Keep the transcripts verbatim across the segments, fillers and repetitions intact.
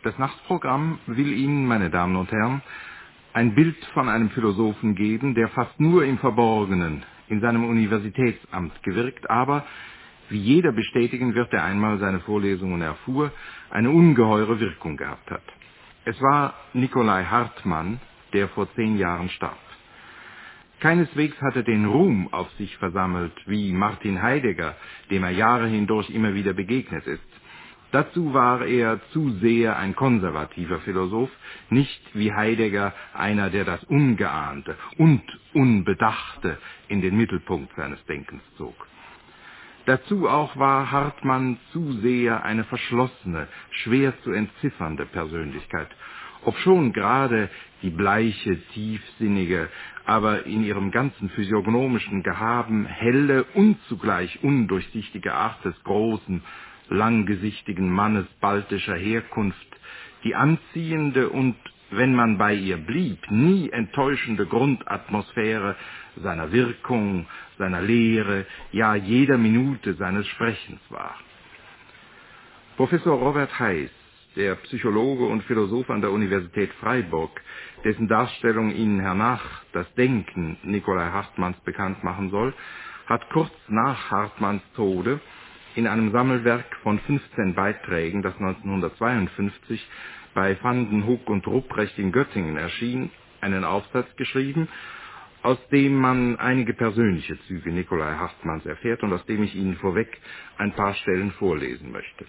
Das Nachtprogramm will Ihnen, meine Damen und Herren, ein Bild von einem Philosophen geben, der fast nur im Verborgenen in seinem Universitätsamt gewirkt, aber, wie jeder bestätigen wird, der einmal seine Vorlesungen erfuhr, eine ungeheure Wirkung gehabt hat. Es war Nicolai Hartmann, der vor zehn Jahren starb. Keineswegs hat er den Ruhm auf sich versammelt, wie Martin Heidegger, dem er Jahre hindurch immer wieder begegnet ist. Dazu war er zu sehr ein konservativer Philosoph, nicht wie Heidegger einer, der das Ungeahnte und Unbedachte in den Mittelpunkt seines Denkens zog. Dazu auch war Hartmann zu sehr eine verschlossene, schwer zu entziffernde Persönlichkeit, obschon gerade die bleiche, tiefsinnige, aber in ihrem ganzen physiognomischen Gehaben helle und zugleich undurchsichtige Art des großen, langgesichtigen Mannes baltischer Herkunft, die anziehende und, wenn man bei ihr blieb, nie enttäuschende Grundatmosphäre seiner Wirkung, seiner Lehre, ja jeder Minute seines Sprechens war. Professor Robert Heiß, der Psychologe und Philosoph an der Universität Freiburg, dessen Darstellung Ihnen hernach das Denken Nicolai Hartmanns bekannt machen soll, hat kurz nach Hartmanns Tode in einem Sammelwerk von fünfzehn Beiträgen, das neunzehnhundertzweiundfünfzig bei Van den Hoek und Rupprecht in Göttingen erschien, einen Aufsatz geschrieben, aus dem man einige persönliche Züge Nicolai Hartmanns erfährt und aus dem ich Ihnen vorweg ein paar Stellen vorlesen möchte.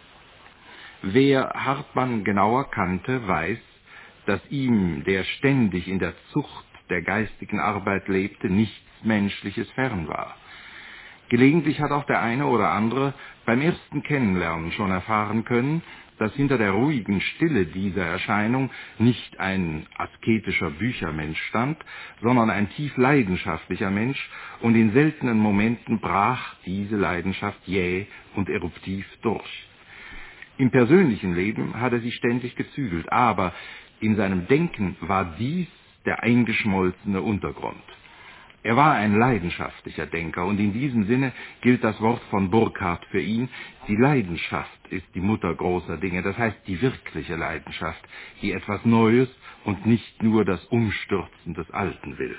Wer Hartmann genauer kannte, weiß, dass ihm, der ständig in der Zucht der geistigen Arbeit lebte, nichts Menschliches fern war. Gelegentlich hat auch der eine oder andere beim ersten Kennenlernen schon erfahren können, dass hinter der ruhigen Stille dieser Erscheinung nicht ein asketischer Büchermensch stand, sondern ein tief leidenschaftlicher Mensch, und in seltenen Momenten brach diese Leidenschaft jäh und eruptiv durch. Im persönlichen Leben hat er sich ständig gezügelt, aber in seinem Denken war dies der eingeschmolzene Untergrund. Er war ein leidenschaftlicher Denker, und in diesem Sinne gilt das Wort von Burckhardt für ihn: Die Leidenschaft ist die Mutter großer Dinge, das heißt die wirkliche Leidenschaft, die etwas Neues und nicht nur das Umstürzen des Alten will.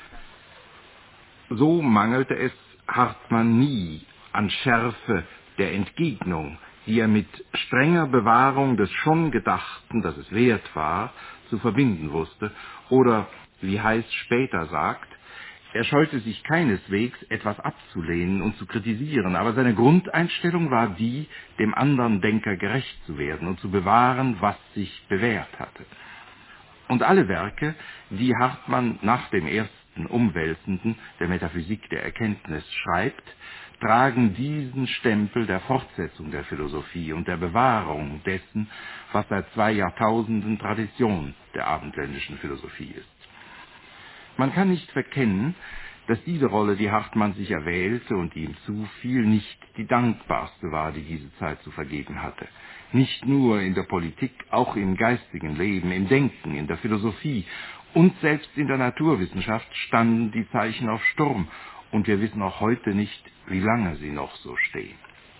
So mangelte es Hartmann nie an Schärfe der Entgegnung, die er mit strenger Bewahrung des schon Gedachten, das es wert war, zu verbinden wusste, oder, wie Heiß später sagt, er scheute sich keineswegs, etwas abzulehnen und zu kritisieren, aber seine Grundeinstellung war die, dem anderen Denker gerecht zu werden und zu bewahren, was sich bewährt hatte. Und alle Werke, die Hartmann nach dem ersten Umwälzenden der Metaphysik der Erkenntnis schreibt, tragen diesen Stempel der Fortsetzung der Philosophie und der Bewahrung dessen, was seit zwei Jahrtausenden Tradition der abendländischen Philosophie ist. Man kann nicht verkennen, dass diese Rolle, die Hartmann sich erwählte und die ihm zufiel, nicht die dankbarste war, die diese Zeit zu vergeben hatte. Nicht nur in der Politik, auch im geistigen Leben, im Denken, in der Philosophie und selbst in der Naturwissenschaft standen die Zeichen auf Sturm, und wir wissen auch heute nicht, wie lange sie noch so stehen.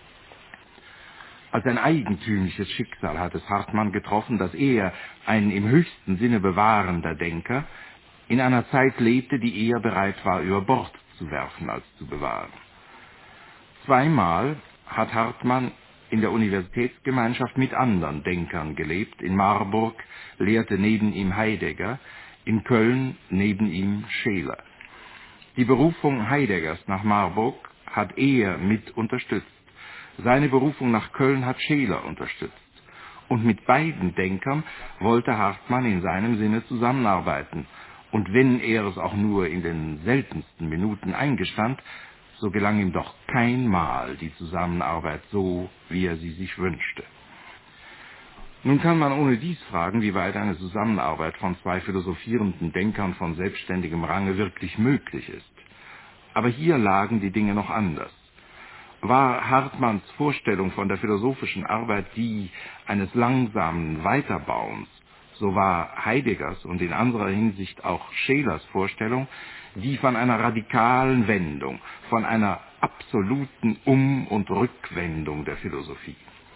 Als ein eigentümliches Schicksal hat es Hartmann getroffen, dass er, ein im höchsten Sinne bewahrender Denker, in einer Zeit lebte, die eher bereit war, über Bord zu werfen, als zu bewahren. Zweimal hat Hartmann in der Universitätsgemeinschaft mit anderen Denkern gelebt. In Marburg lehrte neben ihm Heidegger, in Köln neben ihm Scheler. Die Berufung Heideggers nach Marburg hat er mit unterstützt. Seine Berufung nach Köln hat Scheler unterstützt. Und mit beiden Denkern wollte Hartmann in seinem Sinne zusammenarbeiten. Und wenn er es auch nur in den seltensten Minuten eingestand, so gelang ihm doch kein Mal die Zusammenarbeit so, wie er sie sich wünschte. Nun kann man ohne dies fragen, wie weit eine Zusammenarbeit von zwei philosophierenden Denkern von selbstständigem Range wirklich möglich ist. Aber hier lagen die Dinge noch anders. War Hartmanns Vorstellung von der philosophischen Arbeit die eines langsamen Weiterbauens, so war Heideggers und in anderer Hinsicht auch Schelers Vorstellung die von einer radikalen Wendung, von einer absoluten Um- und Rückwendung der Philosophie.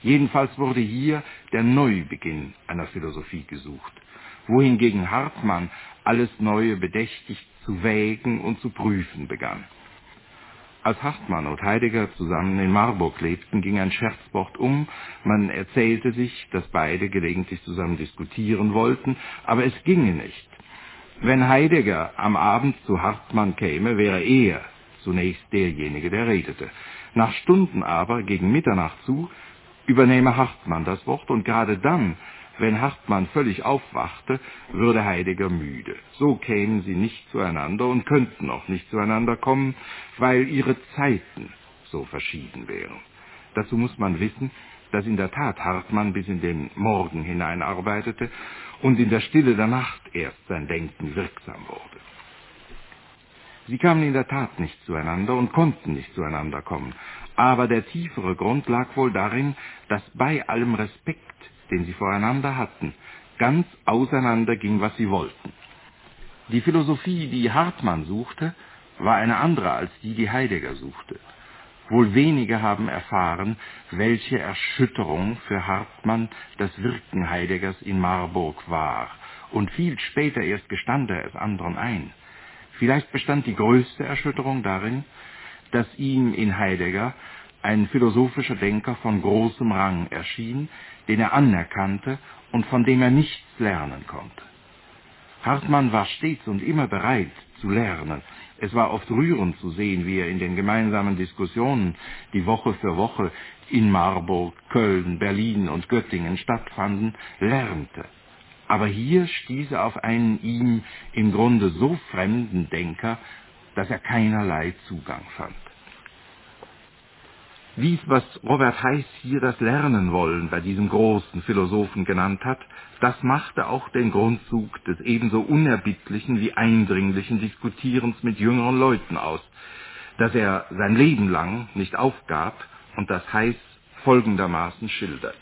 Jedenfalls wurde hier der Neubeginn einer Philosophie gesucht, wohingegen Hartmann alles Neue bedächtig zu wägen und zu prüfen begann. Als Hartmann und Heidegger zusammen in Marburg lebten, ging ein Scherzwort um. Man erzählte sich, dass beide gelegentlich zusammen diskutieren wollten, aber es ginge nicht. Wenn Heidegger am Abend zu Hartmann käme, wäre er zunächst derjenige, der redete. Nach Stunden aber, gegen Mitternacht zu, übernehme Hartmann das Wort, und gerade dann, wenn Hartmann völlig aufwachte, würde Heidegger müde. So kämen sie nicht zueinander und könnten auch nicht zueinander kommen, weil ihre Zeiten so verschieden wären. Dazu muss man wissen, dass in der Tat Hartmann bis in den Morgen hinein arbeitete und in der Stille der Nacht erst sein Denken wirksam wurde. Sie kamen in der Tat nicht zueinander und konnten nicht zueinander kommen. Aber der tiefere Grund lag wohl darin, dass bei allem Respekt, den sie voreinander hatten, ganz auseinander ging, was sie wollten. Die Philosophie, die Hartmann suchte, war eine andere als die, die Heidegger suchte. Wohl wenige haben erfahren, welche Erschütterung für Hartmann das Wirken Heideggers in Marburg war, und viel später erst gestand er es anderen ein. Vielleicht bestand die größte Erschütterung darin, dass ihm in Heidegger ein philosophischer Denker von großem Rang erschien, den er anerkannte und von dem er nichts lernen konnte. Hartmann war stets und immer bereit zu lernen. Es war oft rührend zu sehen, wie er in den gemeinsamen Diskussionen, die Woche für Woche in Marburg, Köln, Berlin und Göttingen stattfanden, lernte. Aber hier stieß er auf einen ihm im Grunde so fremden Denker, dass er keinerlei Zugang fand. Dies, was Robert Heiß hier das Lernen wollen bei diesem großen Philosophen genannt hat, das machte auch den Grundzug des ebenso unerbittlichen wie eindringlichen Diskutierens mit jüngeren Leuten aus, dass er sein Leben lang nicht aufgab und das Heiß folgendermaßen schildert.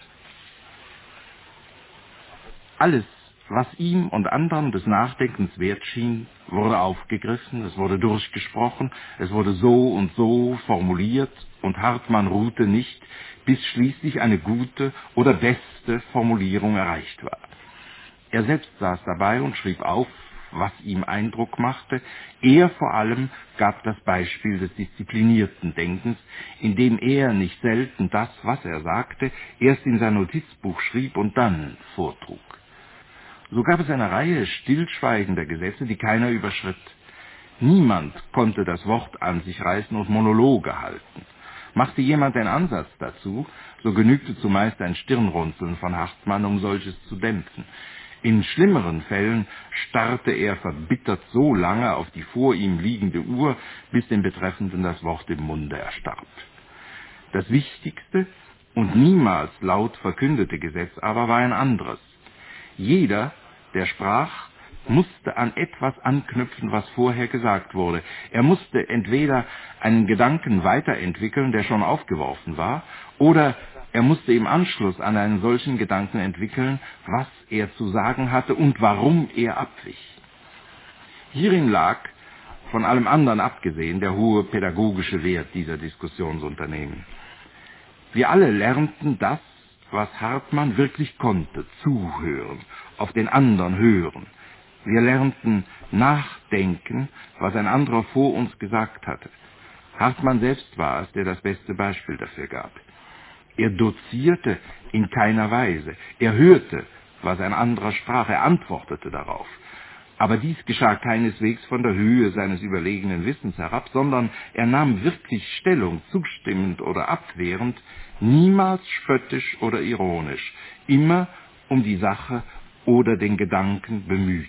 Alles, was ihm und anderen des Nachdenkens wert schien, wurde aufgegriffen, es wurde durchgesprochen, es wurde so und so formuliert, und Hartmann ruhte nicht, bis schließlich eine gute oder beste Formulierung erreicht war. Er selbst saß dabei und schrieb auf, was ihm Eindruck machte. Er vor allem gab das Beispiel des disziplinierten Denkens, indem er nicht selten das, was er sagte, erst in sein Notizbuch schrieb und dann vortrug. So gab es eine Reihe stillschweigender Gesetze, die keiner überschritt. Niemand konnte das Wort an sich reißen und Monologe halten. Machte jemand den Ansatz dazu, so genügte zumeist ein Stirnrunzeln von Hartmann, um solches zu dämpfen. In schlimmeren Fällen starrte er verbittert so lange auf die vor ihm liegende Uhr, bis dem Betreffenden das Wort im Munde erstarb. Das wichtigste und niemals laut verkündete Gesetz aber war ein anderes. Jeder, der sprach, musste an etwas anknüpfen, was vorher gesagt wurde. Er musste entweder einen Gedanken weiterentwickeln, der schon aufgeworfen war, oder er musste im Anschluss an einen solchen Gedanken entwickeln, was er zu sagen hatte und warum er abwich. Hierin lag, von allem anderen abgesehen, der hohe pädagogische Wert dieser Diskussionsunternehmen. Wir alle lernten das, was Hartmann wirklich konnte, zuhören, auf den anderen hören. Wir lernten nachdenken, was ein anderer vor uns gesagt hatte. Hartmann selbst war es, der das beste Beispiel dafür gab. Er dozierte in keiner Weise. Er hörte, was ein anderer sprach, er antwortete darauf. Aber dies geschah keineswegs von der Höhe seines überlegenen Wissens herab, sondern er nahm wirklich Stellung, zustimmend oder abwehrend, niemals spöttisch oder ironisch, immer um die Sache oder den Gedanken bemüht.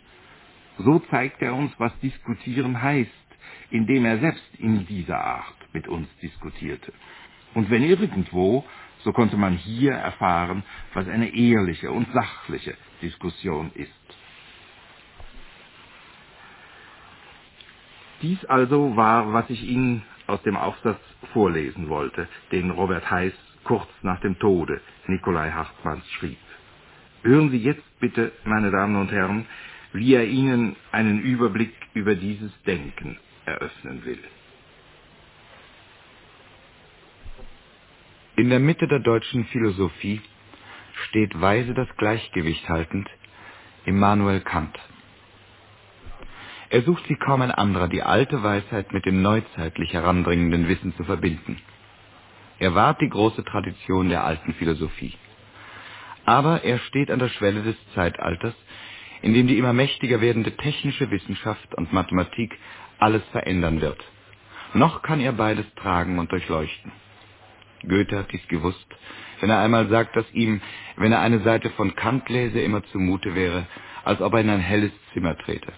So zeigt er uns, was diskutieren heißt, indem er selbst in dieser Art mit uns diskutierte. Und wenn irgendwo, so konnte man hier erfahren, was eine ehrliche und sachliche Diskussion ist. Dies also war, was ich Ihnen aus dem Aufsatz vorlesen wollte, den Robert Heiß kurz nach dem Tode Nicolai Hartmanns schrieb. Hören Sie jetzt bitte, meine Damen und Herren, wie er Ihnen einen Überblick über dieses Denken eröffnen will. In der Mitte der deutschen Philosophie steht weise das Gleichgewicht haltend Immanuel Kant. Er sucht wie kaum ein anderer, die alte Weisheit mit dem neuzeitlich herandringenden Wissen zu verbinden. Er wahrt die große Tradition der alten Philosophie. Aber er steht an der Schwelle des Zeitalters, in dem die immer mächtiger werdende technische Wissenschaft und Mathematik alles verändern wird. Noch kann er beides tragen und durchleuchten. Goethe hat dies gewusst, wenn er einmal sagt, dass ihm, wenn er eine Seite von Kant läse, immer zumute wäre, als ob er in ein helles Zimmer trete.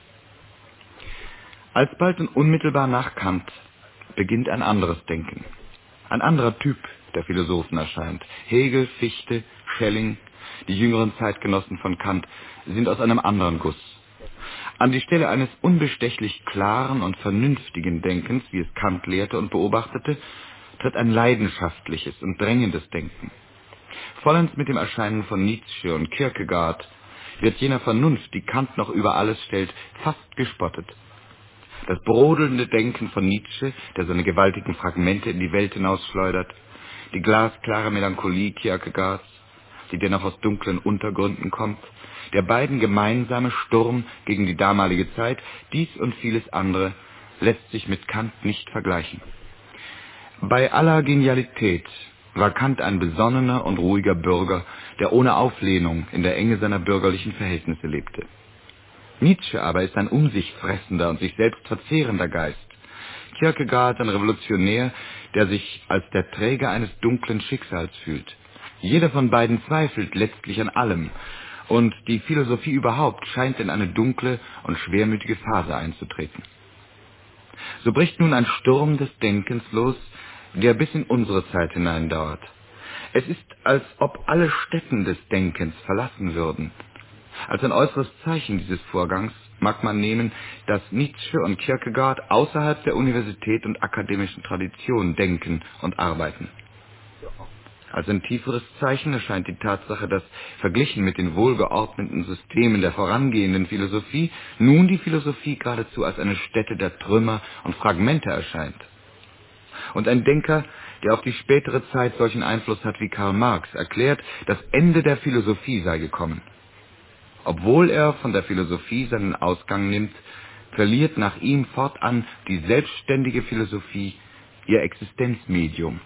Alsbald und unmittelbar nach Kant beginnt ein anderes Denken. Ein anderer Typ der Philosophen erscheint. Hegel, Fichte, Schelling, die jüngeren Zeitgenossen von Kant, sind aus einem anderen Guss. An die Stelle eines unbestechlich klaren und vernünftigen Denkens, wie es Kant lehrte und beobachtete, tritt ein leidenschaftliches und drängendes Denken. Vollends mit dem Erscheinen von Nietzsche und Kierkegaard wird jener Vernunft, die Kant noch über alles stellt, fast gespottet. Das brodelnde Denken von Nietzsche, der seine gewaltigen Fragmente in die Welt hinausschleudert, die glasklare Melancholie Kierkegaards, die dennoch aus dunklen Untergründen kommt, der beiden gemeinsame Sturm gegen die damalige Zeit, dies und vieles andere lässt sich mit Kant nicht vergleichen. Bei aller Genialität war Kant ein besonnener und ruhiger Bürger, der ohne Auflehnung in der Enge seiner bürgerlichen Verhältnisse lebte. Nietzsche aber ist ein um sich fressender und sich selbst verzehrender Geist. Kierkegaard ein Revolutionär, der sich als der Träger eines dunklen Schicksals fühlt. Jeder von beiden zweifelt letztlich an allem, und die Philosophie überhaupt scheint in eine dunkle und schwermütige Phase einzutreten. So bricht nun ein Sturm des Denkens los, der bis in unsere Zeit hineindauert. Es ist, als ob alle Stätten des Denkens verlassen würden. Als ein äußeres Zeichen dieses Vorgangs mag man nehmen, dass Nietzsche und Kierkegaard außerhalb der Universität und akademischen Tradition denken und arbeiten. Als ein tieferes Zeichen erscheint die Tatsache, dass verglichen mit den wohlgeordneten Systemen der vorangehenden Philosophie nun die Philosophie geradezu als eine Stätte der Trümmer und Fragmente erscheint. Und ein Denker, der auf die spätere Zeit solchen Einfluss hat wie Karl Marx, erklärt, das Ende der Philosophie sei gekommen. Obwohl er von der Philosophie seinen Ausgang nimmt, verliert nach ihm fortan die selbstständige Philosophie ihr Existenzmedium.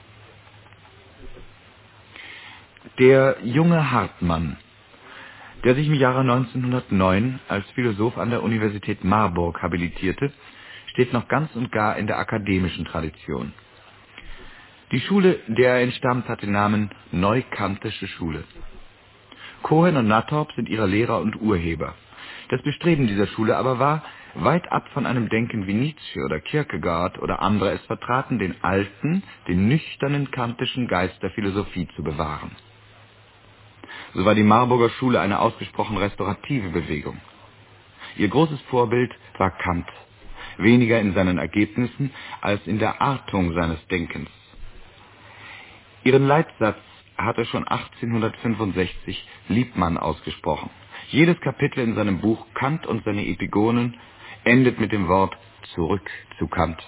Der junge Hartmann, der sich im Jahre neunzehnhundertneun als Philosoph an der Universität Marburg habilitierte, steht noch ganz und gar in der akademischen Tradition. Die Schule, der er entstammt, hat den Namen Neukantische Schule. Cohen und Nattorp sind ihre Lehrer und Urheber. Das Bestreben dieser Schule aber war, weit ab von einem Denken wie Nietzsche oder Kierkegaard oder andere es vertraten, den alten, den nüchternen kantischen Geist der Philosophie zu bewahren. So war die Marburger Schule eine ausgesprochen restaurative Bewegung. Ihr großes Vorbild war Kant, weniger in seinen Ergebnissen als in der Artung seines Denkens. Ihren Leitsatz hatte schon achtzehnhundertfünfundsechzig Liebmann ausgesprochen. Jedes Kapitel in seinem Buch Kant und seine Epigonen endet mit dem Wort zurück zu Kant.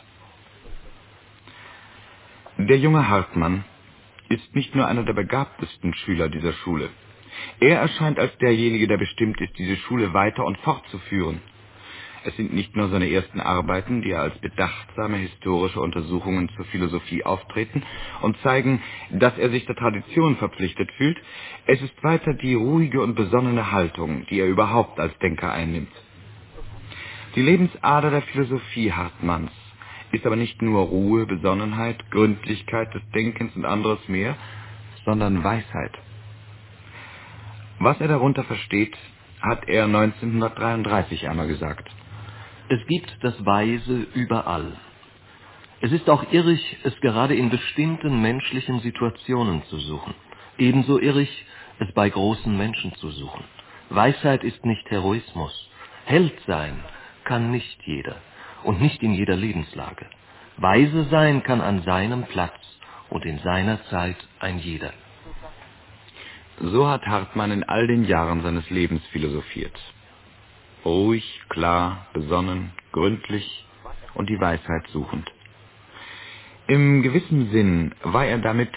Der junge Hartmann ist nicht nur einer der begabtesten Schüler dieser Schule. Er erscheint als derjenige, der bestimmt ist, diese Schule weiter und fortzuführen. Es sind nicht nur seine ersten Arbeiten, die er als bedachtsame historische Untersuchungen zur Philosophie auftreten und zeigen, dass er sich der Tradition verpflichtet fühlt. Es ist weiter die ruhige und besonnene Haltung, die er überhaupt als Denker einnimmt. Die Lebensader der Philosophie Hartmanns ist aber nicht nur Ruhe, Besonnenheit, Gründlichkeit des Denkens und anderes mehr, sondern Weisheit. Was er darunter versteht, hat er neunzehnhundertdreiunddreißig einmal gesagt. Es gibt das Weise überall. Es ist auch irrig, es gerade in bestimmten menschlichen Situationen zu suchen. Ebenso irrig, es bei großen Menschen zu suchen. Weisheit ist nicht Heroismus. Held sein kann nicht jeder und nicht in jeder Lebenslage. Weise sein kann an seinem Platz und in seiner Zeit ein jeder. So hat Hartmann in all den Jahren seines Lebens philosophiert. Ruhig, klar, besonnen, gründlich und die Weisheit suchend. Im gewissen Sinn war er damit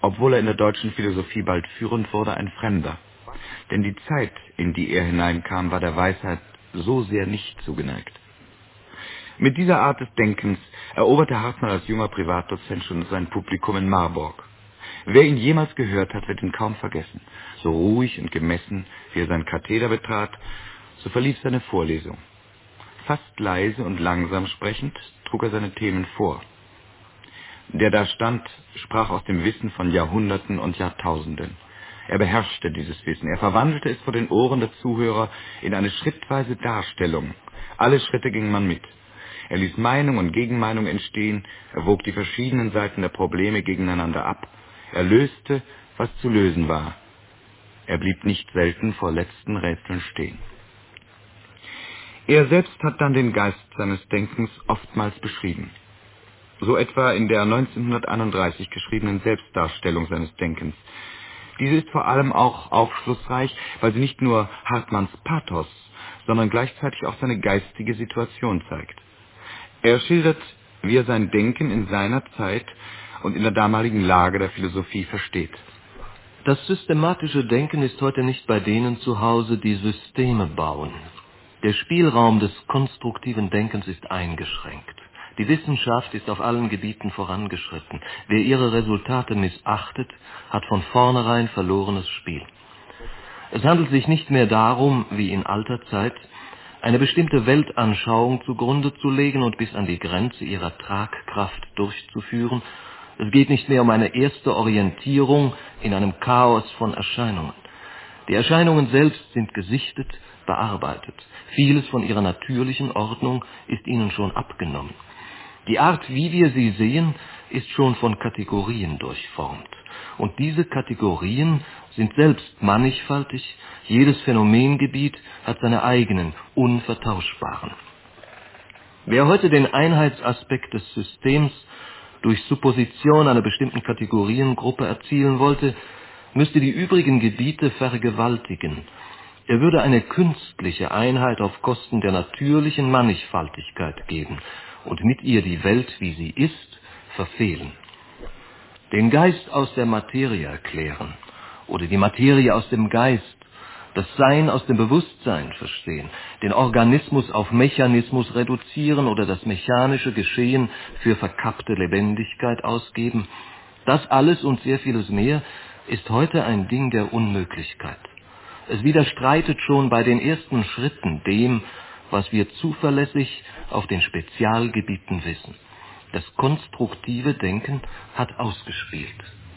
obwohl er in der deutschen Philosophie bald führend wurde, ein Fremder. Denn die Zeit, in die er hineinkam, war der Weisheit so sehr nicht zugeneigt. Mit dieser Art des Denkens eroberte Hartmann als junger Privatdozent schon sein Publikum in Marburg. Wer ihn jemals gehört hat, wird ihn kaum vergessen. So ruhig und gemessen, wie er seinen Katheder betrat, so verlief seine Vorlesung. Fast leise und langsam sprechend trug er seine Themen vor. Der da stand, sprach aus dem Wissen von Jahrhunderten und Jahrtausenden. Er beherrschte dieses Wissen. Er verwandelte es vor den Ohren der Zuhörer in eine schrittweise Darstellung. Alle Schritte ging man mit. Er ließ Meinung und Gegenmeinung entstehen, er wog die verschiedenen Seiten der Probleme gegeneinander ab, er löste, was zu lösen war. Er blieb nicht selten vor letzten Rätseln stehen. Er selbst hat dann den Geist seines Denkens oftmals beschrieben. So etwa in der neunzehnhunderteinunddreißig geschriebenen Selbstdarstellung seines Denkens. Diese ist vor allem auch aufschlussreich, weil sie nicht nur Hartmanns Pathos, sondern gleichzeitig auch seine geistige Situation zeigt. Er schildert, wie er sein Denken in seiner Zeit und in der damaligen Lage der Philosophie versteht. Das systematische Denken ist heute nicht bei denen zu Hause, die Systeme bauen. Der Spielraum des konstruktiven Denkens ist eingeschränkt. Die Wissenschaft ist auf allen Gebieten vorangeschritten. Wer ihre Resultate missachtet, hat von vornherein verlorenes Spiel. Es handelt sich nicht mehr darum, wie in alter Zeit, eine bestimmte Weltanschauung zugrunde zu legen und bis an die Grenze ihrer Tragkraft durchzuführen. Es geht nicht mehr um eine erste Orientierung in einem Chaos von Erscheinungen. Die Erscheinungen selbst sind gesichtet, bearbeitet. Vieles von ihrer natürlichen Ordnung ist ihnen schon abgenommen. Die Art, wie wir sie sehen, ist schon von Kategorien durchformt. Und diese Kategorien sind selbst mannigfaltig, jedes Phänomengebiet hat seine eigenen, unvertauschbaren. Wer heute den Einheitsaspekt des Systems durch Supposition einer bestimmten Kategoriengruppe erzielen wollte, müsste die übrigen Gebiete vergewaltigen. Er würde eine künstliche Einheit auf Kosten der natürlichen Mannigfaltigkeit geben und mit ihr die Welt, wie sie ist, verfehlen. Den Geist aus der Materie erklären oder die Materie aus dem Geist, das Sein aus dem Bewusstsein verstehen, den Organismus auf Mechanismus reduzieren oder das mechanische Geschehen für verkappte Lebendigkeit ausgeben, das alles und sehr vieles mehr ist heute ein Ding der Unmöglichkeit. Es widerstreitet schon bei den ersten Schritten dem, was wir zuverlässig auf den Spezialgebieten wissen. Das konstruktive Denken hat ausgespielt.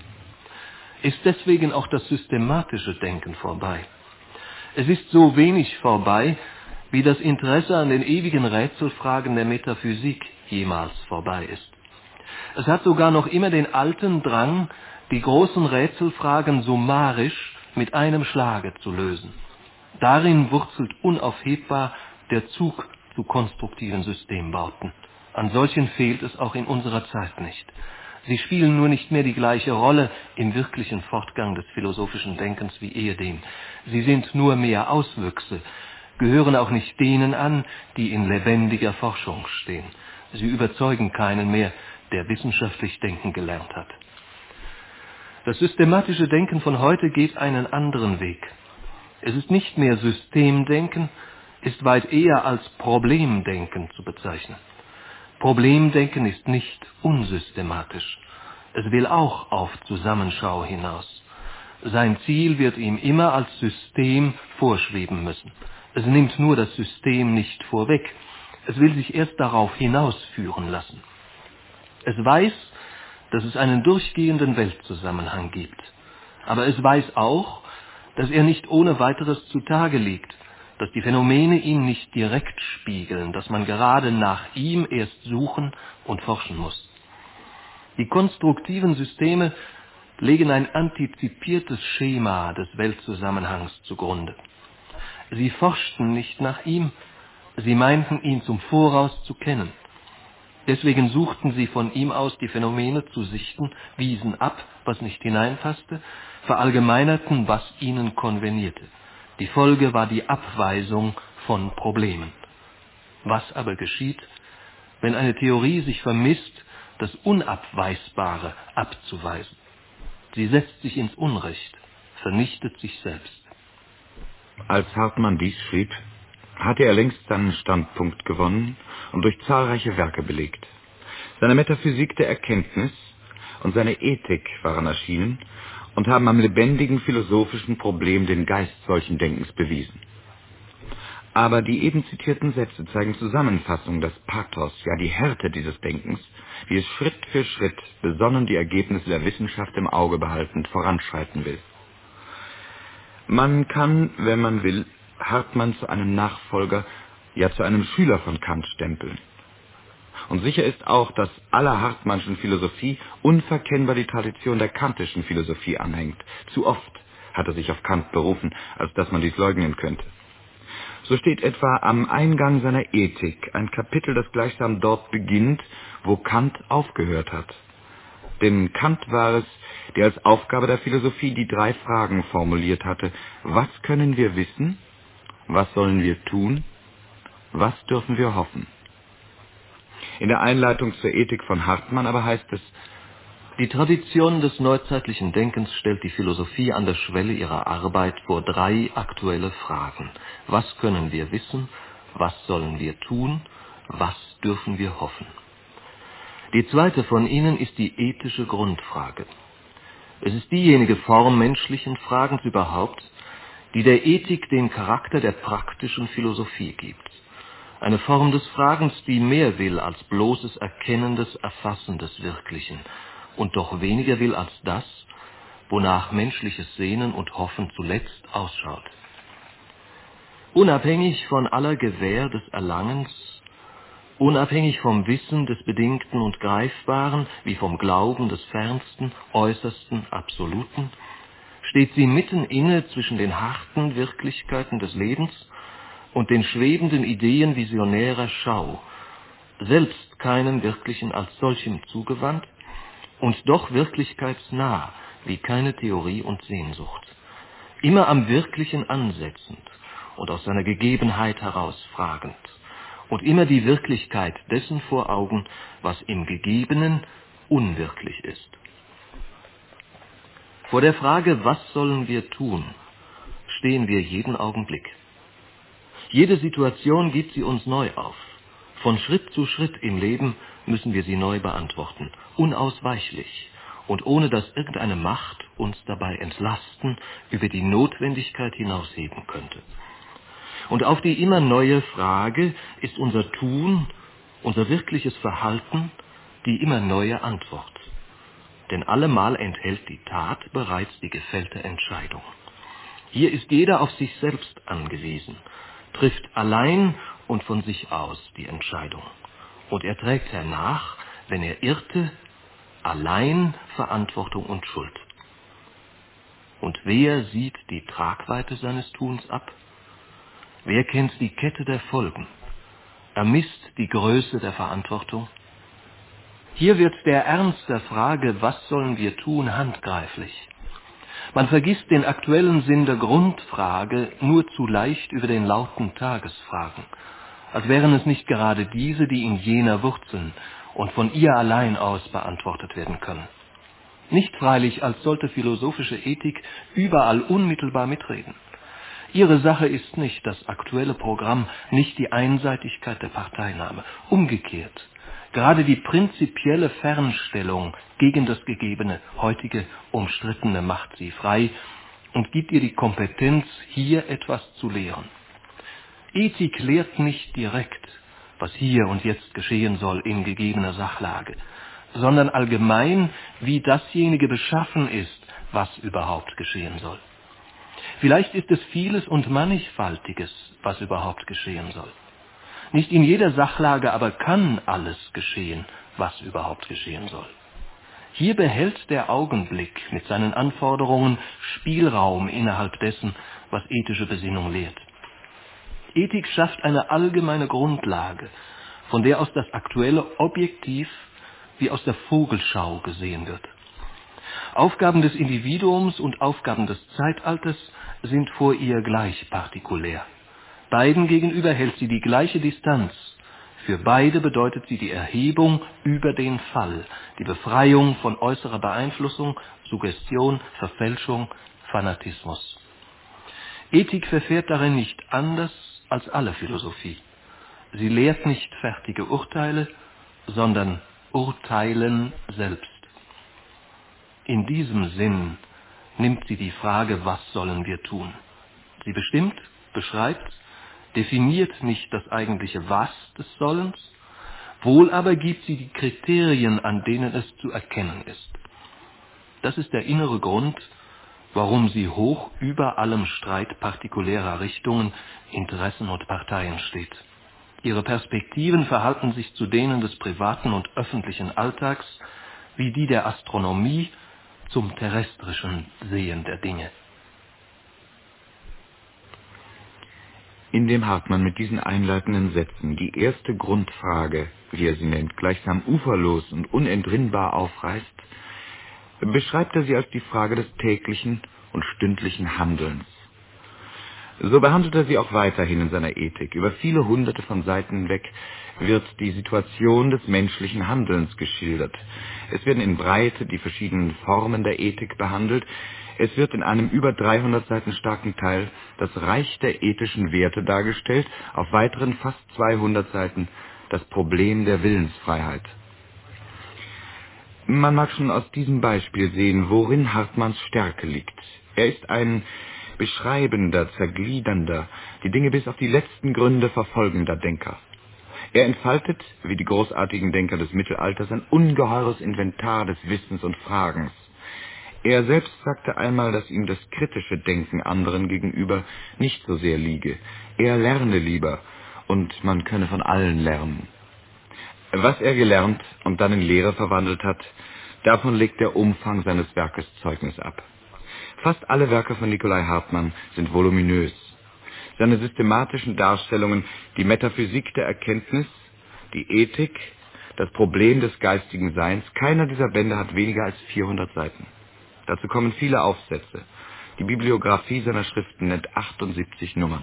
Ist deswegen auch das systematische Denken vorbei? Es ist so wenig vorbei, wie das Interesse an den ewigen Rätselfragen der Metaphysik jemals vorbei ist. Es hat sogar noch immer den alten Drang, die großen Rätselfragen summarisch mit einem Schlage zu lösen. Darin wurzelt unaufhebbar der Zug zu konstruktiven Systembauten. An solchen fehlt es auch in unserer Zeit nicht. Sie spielen nur nicht mehr die gleiche Rolle im wirklichen Fortgang des philosophischen Denkens wie ehedem. Sie sind nur mehr Auswüchse, gehören auch nicht denen an, die in lebendiger Forschung stehen. Sie überzeugen keinen mehr, der wissenschaftlich denken gelernt hat. Das systematische Denken von heute geht einen anderen Weg. Es ist nicht mehr Systemdenken, ist weit eher als Problemdenken zu bezeichnen. Problemdenken ist nicht unsystematisch. Es will auch auf Zusammenschau hinaus. Sein Ziel wird ihm immer als System vorschweben müssen. Es nimmt nur das System nicht vorweg. Es will sich erst darauf hinausführen lassen. Es weiß, dass es einen durchgehenden Weltzusammenhang gibt. Aber es weiß auch, dass er nicht ohne weiteres zutage liegt, dass die Phänomene ihn nicht direkt spiegeln, dass man gerade nach ihm erst suchen und forschen muss. Die konstruktiven Systeme legen ein antizipiertes Schema des Weltzusammenhangs zugrunde. Sie forschten nicht nach ihm, sie meinten ihn zum Voraus zu kennen. Deswegen suchten sie von ihm aus die Phänomene zu sichten, wiesen ab, was nicht hineinpasste, verallgemeinerten, was ihnen konvenierte. Die Folge war die Abweisung von Problemen. Was aber geschieht, wenn eine Theorie sich vermisst, das Unabweisbare abzuweisen? Sie setzt sich ins Unrecht, vernichtet sich selbst. Als Hartmann dies schrieb, hatte er längst seinen Standpunkt gewonnen und durch zahlreiche Werke belegt. Seine Metaphysik der Erkenntnis und seine Ethik waren erschienen und haben am lebendigen philosophischen Problem den Geist solchen Denkens bewiesen. Aber die eben zitierten Sätze zeigen Zusammenfassung, das Pathos, ja die Härte dieses Denkens, wie es Schritt für Schritt, besonnen die Ergebnisse der Wissenschaft im Auge behaltend, voranschreiten will. Man kann, wenn man will, Hartmann zu einem Nachfolger, ja zu einem Schüler von Kant stempeln. Und sicher ist auch, dass aller Hartmannschen Philosophie unverkennbar die Tradition der kantischen Philosophie anhängt. Zu oft hat er sich auf Kant berufen, als dass man dies leugnen könnte. So steht etwa am Eingang seiner Ethik ein Kapitel, das gleichsam dort beginnt, wo Kant aufgehört hat. Denn Kant war es, der als Aufgabe der Philosophie die drei Fragen formuliert hatte. Was können wir wissen? Was sollen wir tun? Was dürfen wir hoffen? In der Einleitung zur Ethik von Hartmann aber heißt es: Die Tradition des neuzeitlichen Denkens stellt die Philosophie an der Schwelle ihrer Arbeit vor drei aktuelle Fragen. Was können wir wissen? Was sollen wir tun? Was dürfen wir hoffen? Die zweite von ihnen ist die ethische Grundfrage. Es ist diejenige Form menschlichen Fragens überhaupt, die der Ethik den Charakter der praktischen Philosophie gibt. Eine Form des Fragens, die mehr will als bloßes Erkennen des Erfassen des Wirklichen und doch weniger will als das, wonach menschliches Sehnen und Hoffen zuletzt ausschaut. Unabhängig von aller Gewähr des Erlangens, unabhängig vom Wissen des Bedingten und Greifbaren, wie vom Glauben des Fernsten, Äußersten, Absoluten, steht sie mitten inne zwischen den harten Wirklichkeiten des Lebens und den schwebenden Ideen visionärer Schau, selbst keinem Wirklichen als solchem zugewandt und doch wirklichkeitsnah, wie keine Theorie und Sehnsucht, immer am Wirklichen ansetzend und aus seiner Gegebenheit heraus fragend und immer die Wirklichkeit dessen vor Augen, was im Gegebenen unwirklich ist. Vor der Frage, was sollen wir tun, stehen wir jeden Augenblick. Jede Situation gibt sie uns neu auf. Von Schritt zu Schritt im Leben müssen wir sie neu beantworten, unausweichlich und ohne dass irgendeine Macht uns dabei entlasten, über die Notwendigkeit hinausheben könnte. Und auf die immer neue Frage ist unser Tun, unser wirkliches Verhalten, die immer neue Antwort. Denn allemal enthält die Tat bereits die gefällte Entscheidung. Hier ist jeder auf sich selbst angewiesen, trifft allein und von sich aus die Entscheidung. Und er trägt hernach, wenn er irrte, allein Verantwortung und Schuld. Und wer sieht die Tragweite seines Tuns ab? Wer kennt die Kette der Folgen? Ermisst die Größe der Verantwortung? Hier wird der Ernst der Frage, was sollen wir tun, handgreiflich. Man vergisst den aktuellen Sinn der Grundfrage nur zu leicht über den lauten Tagesfragen, als wären es nicht gerade diese, die in jener wurzeln und von ihr allein aus beantwortet werden können. Nicht freilich, als sollte philosophische Ethik überall unmittelbar mitreden. Ihre Sache ist nicht das aktuelle Programm, nicht die Einseitigkeit der Parteinahme. Umgekehrt, gerade die prinzipielle Fernstellung gegen das Gegebene, heutige Umstrittene macht sie frei und gibt ihr die Kompetenz, hier etwas zu lehren. Ethik lehrt nicht direkt, was hier und jetzt geschehen soll in gegebener Sachlage, sondern allgemein, wie dasjenige beschaffen ist, was überhaupt geschehen soll. Vielleicht ist es vieles und Mannigfaltiges, was überhaupt geschehen soll. Nicht in jeder Sachlage aber kann alles geschehen, was überhaupt geschehen soll. Hier behält der Augenblick mit seinen Anforderungen Spielraum innerhalb dessen, was ethische Besinnung lehrt. Ethik schafft eine allgemeine Grundlage, von der aus das Aktuelle objektiv wie aus der Vogelschau gesehen wird. Aufgaben des Individuums und Aufgaben des Zeitalters sind vor ihr gleich partikulär. Beiden gegenüber hält sie die gleiche Distanz, Für beide bedeutet sie die Erhebung über den Fall, die Befreiung von äußerer Beeinflussung, Suggestion, Verfälschung, Fanatismus. Ethik verfährt darin nicht anders als alle Philosophie. Sie lehrt nicht fertige Urteile, sondern Urteilen selbst. In diesem Sinn nimmt sie die Frage, was sollen wir tun? Sie bestimmt, beschreibt, definiert nicht das eigentliche Was des Sollens, wohl aber gibt sie die Kriterien, an denen es zu erkennen ist. Das ist der innere Grund, warum sie hoch über allem Streit partikulärer Richtungen, Interessen und Parteien steht. Ihre Perspektiven verhalten sich zu denen des privaten und öffentlichen Alltags wie die der Astronomie zum terrestrischen Sehen der Dinge. Indem Hartmann mit diesen einleitenden Sätzen die erste Grundfrage, wie er sie nennt, gleichsam uferlos und unentrinnbar aufreißt, beschreibt er sie als die Frage des täglichen und stündlichen Handelns. So behandelt er sie auch weiterhin in seiner Ethik. Über viele hunderte von Seiten hinweg wird die Situation des menschlichen Handelns geschildert. Es werden in Breite die verschiedenen Formen der Ethik behandelt. Es wird in einem über dreihundert Seiten starken Teil das Reich der ethischen Werte dargestellt, auf weiteren fast zweihundert Seiten das Problem der Willensfreiheit. Man mag schon aus diesem Beispiel sehen, worin Hartmanns Stärke liegt. Er ist ein beschreibender, zergliedernder, die Dinge bis auf die letzten Gründe verfolgender Denker. Er entfaltet, wie die großartigen Denker des Mittelalters, ein ungeheures Inventar des Wissens und Fragens. Er selbst sagte einmal, dass ihm das kritische Denken anderen gegenüber nicht so sehr liege. Er lerne lieber, und man könne von allen lernen. Was er gelernt und dann in Lehre verwandelt hat, davon legt der Umfang seines Werkes Zeugnis ab. Fast alle Werke von Nicolai Hartmann sind voluminös. Seine systematischen Darstellungen, die Metaphysik der Erkenntnis, die Ethik, das Problem des geistigen Seins, keiner dieser Bände hat weniger als vierhundert Seiten. Dazu kommen viele Aufsätze. Die Bibliographie seiner Schriften nennt achtundsiebzig Nummern.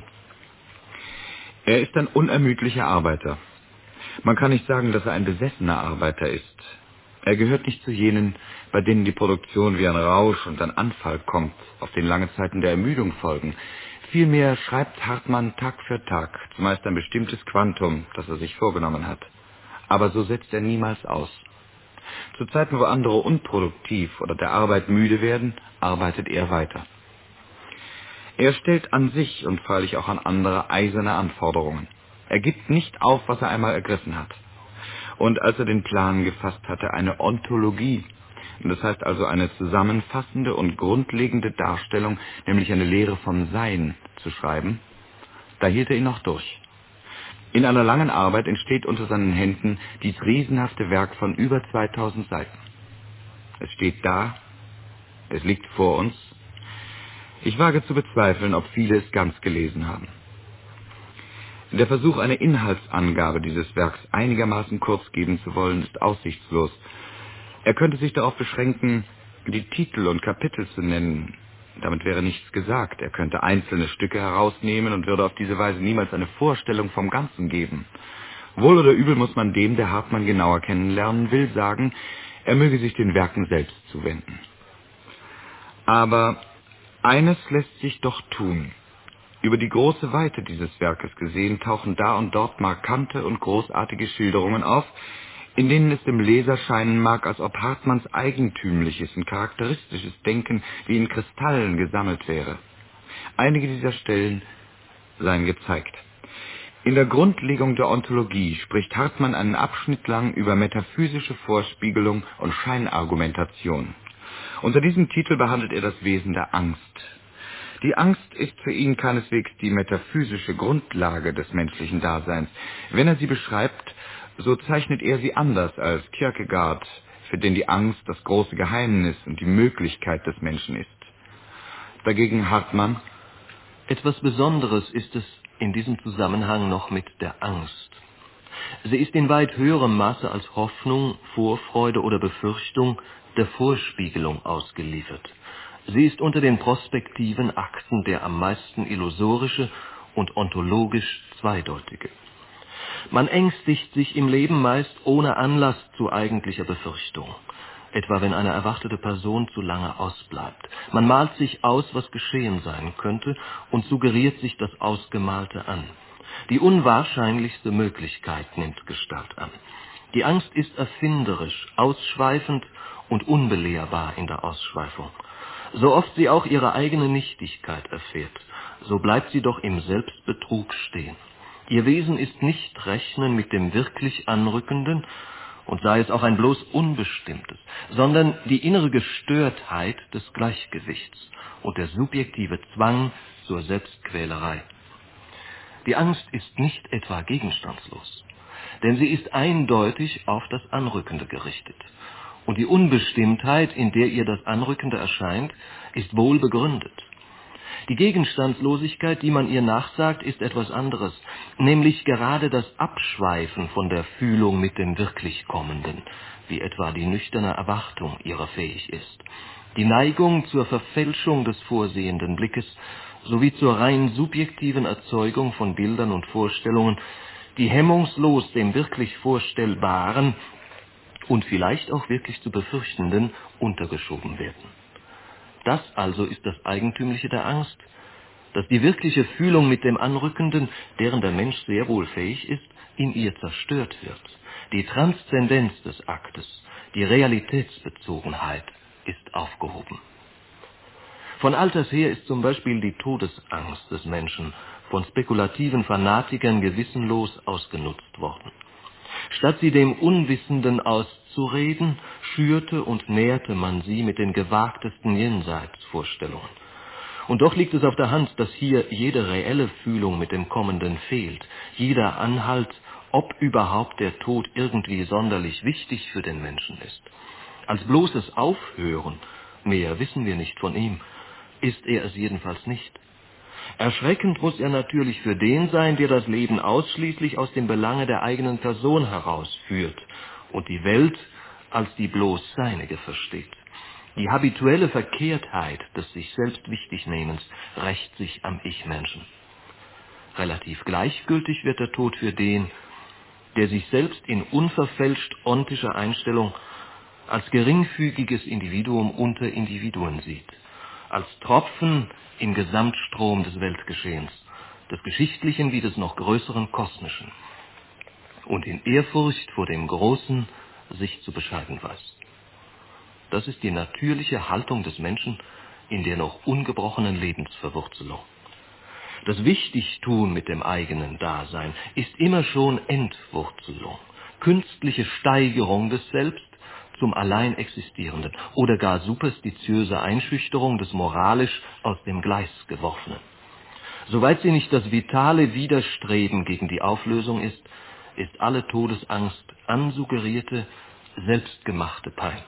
Er ist ein unermüdlicher Arbeiter. Man kann nicht sagen, dass er ein besessener Arbeiter ist. Er gehört nicht zu jenen, bei denen die Produktion wie ein Rausch und ein Anfall kommt, auf den lange Zeiten der Ermüdung folgen. Vielmehr schreibt Hartmann Tag für Tag, zumeist ein bestimmtes Quantum, das er sich vorgenommen hat. Aber so setzt er niemals aus. Zu Zeiten, wo andere unproduktiv oder der Arbeit müde werden, arbeitet er weiter. Er stellt an sich und freilich auch an andere eiserne Anforderungen. Er gibt nicht auf, was er einmal ergriffen hat. Und als er den Plan gefasst hatte, eine Ontologie, das heißt also eine zusammenfassende und grundlegende Darstellung, nämlich eine Lehre vom Sein, zu schreiben, da hielt er ihn noch durch. In einer langen Arbeit entsteht unter seinen Händen dies riesenhafte Werk von über zweitausend Seiten. Es steht da, es liegt vor uns. Ich wage zu bezweifeln, ob viele es ganz gelesen haben. Der Versuch, eine Inhaltsangabe dieses Werks einigermaßen kurz geben zu wollen, ist aussichtslos. Er könnte sich darauf beschränken, die Titel und Kapitel zu nennen. Damit wäre nichts gesagt. Er könnte einzelne Stücke herausnehmen und würde auf diese Weise niemals eine Vorstellung vom Ganzen geben. Wohl oder übel muss man dem, der Hartmann genauer kennenlernen will, sagen, er möge sich den Werken selbst zuwenden. Aber eines lässt sich doch tun. Über die große Weite dieses Werkes gesehen tauchen da und dort markante und großartige Schilderungen auf, in denen es dem Leser scheinen mag, als ob Hartmanns eigentümliches und charakteristisches Denken wie in Kristallen gesammelt wäre. Einige dieser Stellen seien gezeigt. In der Grundlegung der Ontologie spricht Hartmann einen Abschnitt lang über metaphysische Vorspiegelung und Scheinargumentation. Unter diesem Titel behandelt er das Wesen der Angst. Die Angst ist für ihn keineswegs die metaphysische Grundlage des menschlichen Daseins. Wenn er sie beschreibt, so zeichnet er sie anders als Kierkegaard, für den die Angst das große Geheimnis und die Möglichkeit des Menschen ist. Dagegen Hartmann: Etwas Besonderes ist es in diesem Zusammenhang noch mit der Angst. Sie ist in weit höherem Maße als Hoffnung, Vorfreude oder Befürchtung der Vorspiegelung ausgeliefert. Sie ist unter den prospektiven Akten der am meisten illusorische und ontologisch zweideutige. Man ängstigt sich im Leben meist ohne Anlass zu eigentlicher Befürchtung. Etwa wenn eine erwartete Person zu lange ausbleibt. Man malt sich aus, was geschehen sein könnte, und suggeriert sich das Ausgemalte an. Die unwahrscheinlichste Möglichkeit nimmt Gestalt an. Die Angst ist erfinderisch, ausschweifend und unbelehrbar in der Ausschweifung. So oft sie auch ihre eigene Nichtigkeit erfährt, so bleibt sie doch im Selbstbetrug stehen. Ihr Wesen ist nicht Rechnen mit dem wirklich Anrückenden, und sei es auch ein bloß Unbestimmtes, sondern die innere Gestörtheit des Gleichgewichts und der subjektive Zwang zur Selbstquälerei. Die Angst ist nicht etwa gegenstandslos, denn sie ist eindeutig auf das Anrückende gerichtet. Und die Unbestimmtheit, in der ihr das Anrückende erscheint, ist wohl begründet. Die Gegenstandslosigkeit, die man ihr nachsagt, ist etwas anderes, nämlich gerade das Abschweifen von der Fühlung mit dem wirklich Kommenden, wie etwa die nüchterne Erwartung ihrer fähig ist. Die Neigung zur Verfälschung des vorsehenden Blickes sowie zur rein subjektiven Erzeugung von Bildern und Vorstellungen, die hemmungslos dem wirklich Vorstellbaren und vielleicht auch wirklich zu Befürchtenden untergeschoben werden. Das also ist das Eigentümliche der Angst, dass die wirkliche Fühlung mit dem Anrückenden, deren der Mensch sehr wohl fähig ist, in ihr zerstört wird. Die Transzendenz des Aktes, die Realitätsbezogenheit ist aufgehoben. Von alters her ist zum Beispiel die Todesangst des Menschen von spekulativen Fanatikern gewissenlos ausgenutzt worden. Statt sie dem Unwissenden auszureden, schürte und nährte man sie mit den gewagtesten Jenseitsvorstellungen. Und doch liegt es auf der Hand, dass hier jede reelle Fühlung mit dem Kommenden fehlt, jeder Anhalt, ob überhaupt der Tod irgendwie sonderlich wichtig für den Menschen ist. Als bloßes Aufhören, mehr wissen wir nicht von ihm, ist er es jedenfalls nicht. Erschreckend muss er natürlich für den sein, der das Leben ausschließlich aus dem Belange der eigenen Person herausführt und die Welt als die bloß seinige versteht. Die habituelle Verkehrtheit des sich selbst Wichtignehmens rächt sich am Ich-Menschen. Relativ gleichgültig wird der Tod für den, der sich selbst in unverfälscht ontischer Einstellung als geringfügiges Individuum unter Individuen sieht, als Tropfen im Gesamtstrom des Weltgeschehens, des Geschichtlichen wie des noch größeren Kosmischen, und in Ehrfurcht vor dem Großen sich zu bescheiden weiß. Das ist die natürliche Haltung des Menschen in der noch ungebrochenen Lebensverwurzelung. Das Wichtigtun mit dem eigenen Dasein ist immer schon Entwurzelung, künstliche Steigerung des Selbst zum allein Existierenden oder gar superstitiöse Einschüchterung des moralisch aus dem Gleis geworfenen. Soweit sie nicht das vitale Widerstreben gegen die Auflösung ist, ist alle Todesangst ansuggerierte, selbstgemachte Pein.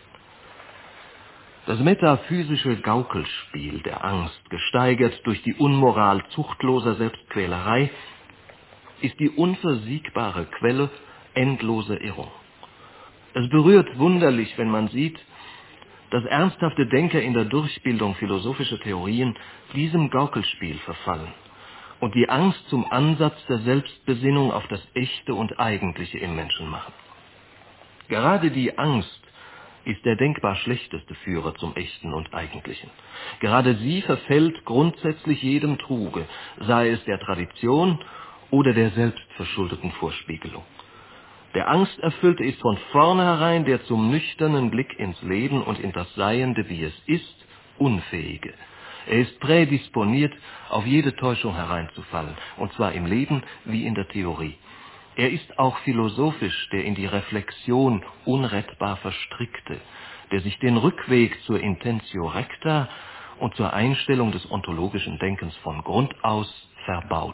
Das metaphysische Gaukelspiel der Angst, gesteigert durch die Unmoral zuchtloser Selbstquälerei, ist die unversiegbare Quelle endloser Irrung. Es berührt wunderlich, wenn man sieht, dass ernsthafte Denker in der Durchbildung philosophischer Theorien diesem Gaukelspiel verfallen und die Angst zum Ansatz der Selbstbesinnung auf das Echte und Eigentliche im Menschen machen. Gerade die Angst ist der denkbar schlechteste Führer zum Echten und Eigentlichen. Gerade sie verfällt grundsätzlich jedem Truge, sei es der Tradition oder der selbstverschuldeten Vorspiegelung. Der Angsterfüllte ist von vornherein der zum nüchternen Blick ins Leben und in das Seiende, wie es ist, Unfähige. Er ist prädisponiert, auf jede Täuschung hereinzufallen, und zwar im Leben wie in der Theorie. Er ist auch philosophisch der in die Reflexion unrettbar Verstrickte, der sich den Rückweg zur Intentio recta und zur Einstellung des ontologischen Denkens von Grund aus verbaut.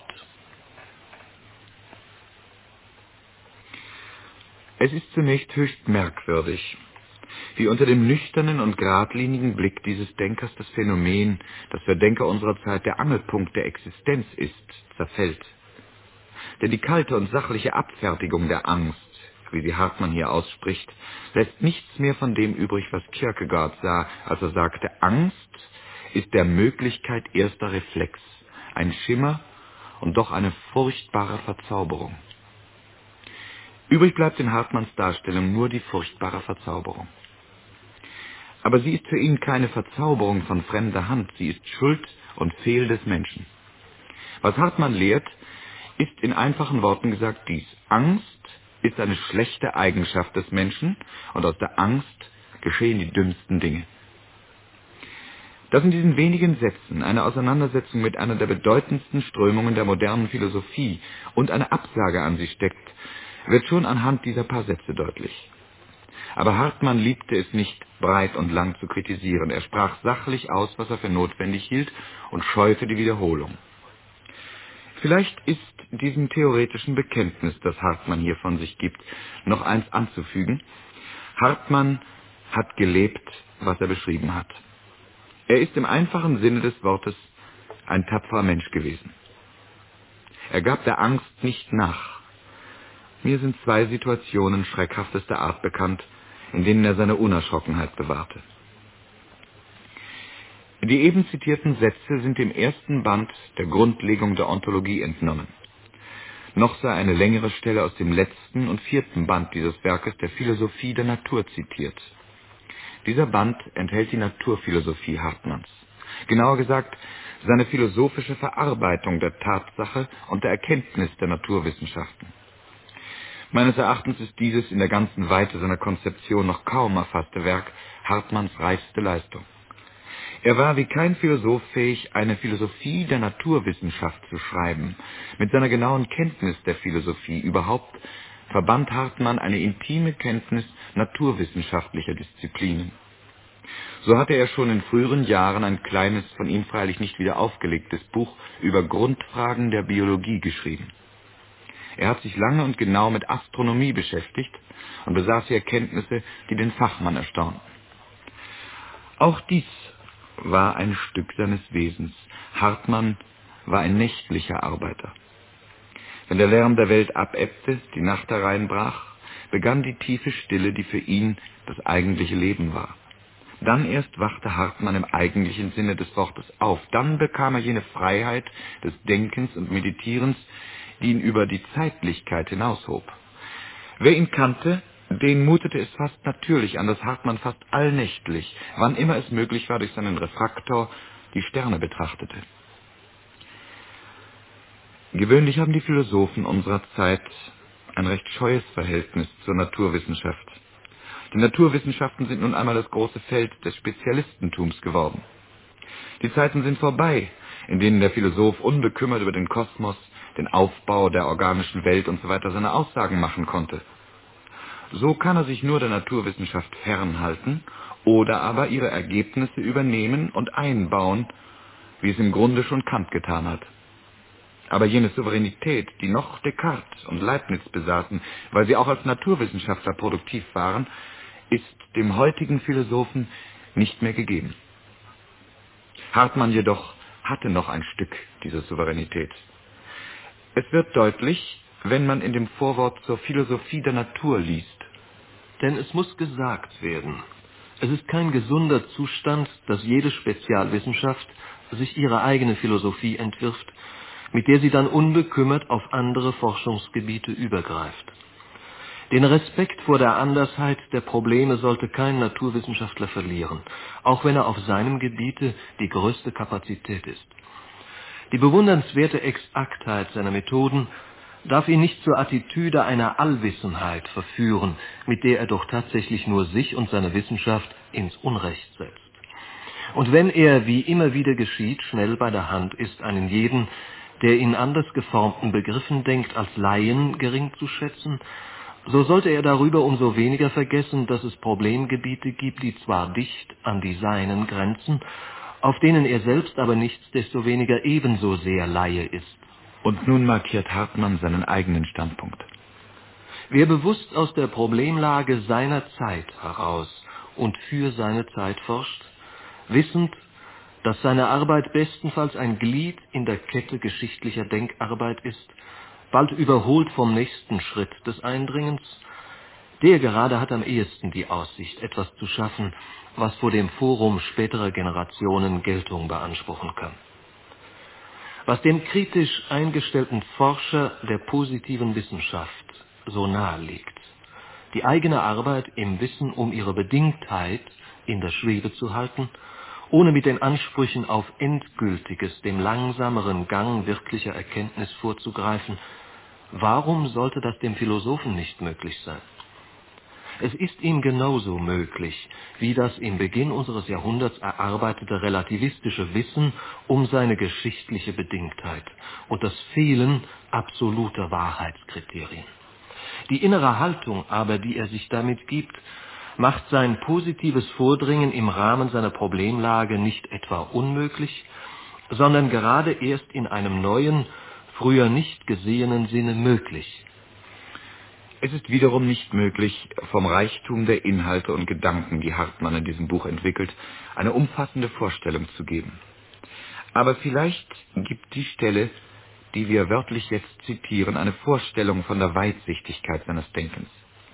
Es ist zunächst höchst merkwürdig, wie unter dem nüchternen und geradlinigen Blick dieses Denkers das Phänomen, das für Denker unserer Zeit der Angelpunkt der Existenz ist, zerfällt. Denn die kalte und sachliche Abfertigung der Angst, wie sie Hartmann hier ausspricht, lässt nichts mehr von dem übrig, was Kierkegaard sah, als er sagte, Angst ist der Möglichkeit erster Reflex, ein Schimmer und doch eine furchtbare Verzauberung. Übrig bleibt in Hartmanns Darstellung nur die furchtbare Verzauberung. Aber sie ist für ihn keine Verzauberung von fremder Hand, sie ist Schuld und Fehl des Menschen. Was Hartmann lehrt, ist in einfachen Worten gesagt dies: Angst ist eine schlechte Eigenschaft des Menschen und aus der Angst geschehen die dümmsten Dinge. Dass in diesen wenigen Sätzen eine Auseinandersetzung mit einer der bedeutendsten Strömungen der modernen Philosophie und eine Absage an sie steckt, wird schon anhand dieser paar Sätze deutlich. Aber Hartmann liebte es nicht, breit und lang zu kritisieren. Er sprach sachlich aus, was er für notwendig hielt, und scheute die Wiederholung. Vielleicht ist diesem theoretischen Bekenntnis, das Hartmann hier von sich gibt, noch eins anzufügen: Hartmann hat gelebt, was er beschrieben hat. Er ist im einfachen Sinne des Wortes ein tapferer Mensch gewesen. Er gab der Angst nicht nach. Mir sind zwei Situationen schreckhaftester Art bekannt, in denen er seine Unerschrockenheit bewahrte. Die eben zitierten Sätze sind dem ersten Band der Grundlegung der Ontologie entnommen. Noch sei eine längere Stelle aus dem letzten und vierten Band dieses Werkes, der Philosophie der Natur, zitiert. Dieser Band enthält die Naturphilosophie Hartmanns. Genauer gesagt, seine philosophische Verarbeitung der Tatsache und der Erkenntnis der Naturwissenschaften. Meines Erachtens ist dieses in der ganzen Weite seiner Konzeption noch kaum erfasste Werk Hartmanns reichste Leistung. Er war wie kein Philosoph fähig, eine Philosophie der Naturwissenschaft zu schreiben. Mit seiner genauen Kenntnis der Philosophie überhaupt verband Hartmann eine intime Kenntnis naturwissenschaftlicher Disziplinen. So hatte er schon in früheren Jahren ein kleines, von ihm freilich nicht wieder aufgelegtes Buch über Grundfragen der Biologie geschrieben. Er hat sich lange und genau mit Astronomie beschäftigt und besaß hier Kenntnisse, die den Fachmann erstaunten. Auch dies war ein Stück seines Wesens. Hartmann war ein nächtlicher Arbeiter. Wenn der Lärm der Welt abebbte, die Nacht hereinbrach, begann die tiefe Stille, die für ihn das eigentliche Leben war. Dann erst wachte Hartmann im eigentlichen Sinne des Wortes auf. Dann bekam er jene Freiheit des Denkens und Meditierens, die ihn über die Zeitlichkeit hinaushob. Wer ihn kannte, den mutete es fast natürlich an, dass Hartmann fast allnächtlich, wann immer es möglich war, durch seinen Refraktor die Sterne betrachtete. Gewöhnlich haben die Philosophen unserer Zeit ein recht scheues Verhältnis zur Naturwissenschaft. Die Naturwissenschaften sind nun einmal das große Feld des Spezialistentums geworden. Die Zeiten sind vorbei, in denen der Philosoph unbekümmert über den Kosmos, den Aufbau der organischen Welt usw. seine Aussagen machen konnte. So kann er sich nur der Naturwissenschaft fernhalten oder aber ihre Ergebnisse übernehmen und einbauen, wie es im Grunde schon Kant getan hat. Aber jene Souveränität, die noch Descartes und Leibniz besaßen, weil sie auch als Naturwissenschaftler produktiv waren, ist dem heutigen Philosophen nicht mehr gegeben. Hartmann jedoch hatte noch ein Stück dieser Souveränität. Es wird deutlich, wenn man in dem Vorwort zur Philosophie der Natur liest. Denn es muss gesagt werden, es ist kein gesunder Zustand, dass jede Spezialwissenschaft sich ihre eigene Philosophie entwirft, mit der sie dann unbekümmert auf andere Forschungsgebiete übergreift. Den Respekt vor der Andersheit der Probleme sollte kein Naturwissenschaftler verlieren, auch wenn er auf seinem Gebiete die größte Kapazität ist. Die bewundernswerte Exaktheit seiner Methoden darf ihn nicht zur Attitüde einer Allwissenheit verführen, mit der er doch tatsächlich nur sich und seine Wissenschaft ins Unrecht setzt. Und wenn er, wie immer wieder geschieht, schnell bei der Hand ist, einen jeden, der in anders geformten Begriffen denkt, als Laien gering zu schätzen, so sollte er darüber umso weniger vergessen, dass es Problemgebiete gibt, die zwar dicht an die seinen grenzen, auf denen er selbst aber nichtsdestoweniger ebenso sehr Laie ist. Und nun markiert Hartmann seinen eigenen Standpunkt. Wer bewusst aus der Problemlage seiner Zeit heraus und für seine Zeit forscht, wissend, dass seine Arbeit bestenfalls ein Glied in der Kette geschichtlicher Denkarbeit ist, bald überholt vom nächsten Schritt des Eindringens, der gerade hat am ehesten die Aussicht, etwas zu schaffen, was vor dem Forum späterer Generationen Geltung beanspruchen kann. Was dem kritisch eingestellten Forscher der positiven Wissenschaft so nahe liegt. Die eigene Arbeit im Wissen um ihre Bedingtheit in der Schwebe zu halten, ohne mit den Ansprüchen auf endgültiges, dem langsameren Gang wirklicher Erkenntnis vorzugreifen, warum sollte das dem Philosophen nicht möglich sein? Es ist ihm genauso möglich, wie das im Beginn unseres Jahrhunderts erarbeitete relativistische Wissen um seine geschichtliche Bedingtheit und das Fehlen absoluter Wahrheitskriterien. Die innere Haltung aber, die er sich damit gibt, macht sein positives Vordringen im Rahmen seiner Problemlage nicht etwa unmöglich, sondern gerade erst in einem neuen, früher nicht gesehenen Sinne möglich. Es ist wiederum nicht möglich, vom Reichtum der Inhalte und Gedanken, die Hartmann in diesem Buch entwickelt, eine umfassende Vorstellung zu geben. Aber vielleicht gibt die Stelle, die wir wörtlich jetzt zitieren, eine Vorstellung von der Weitsichtigkeit seines Denkens.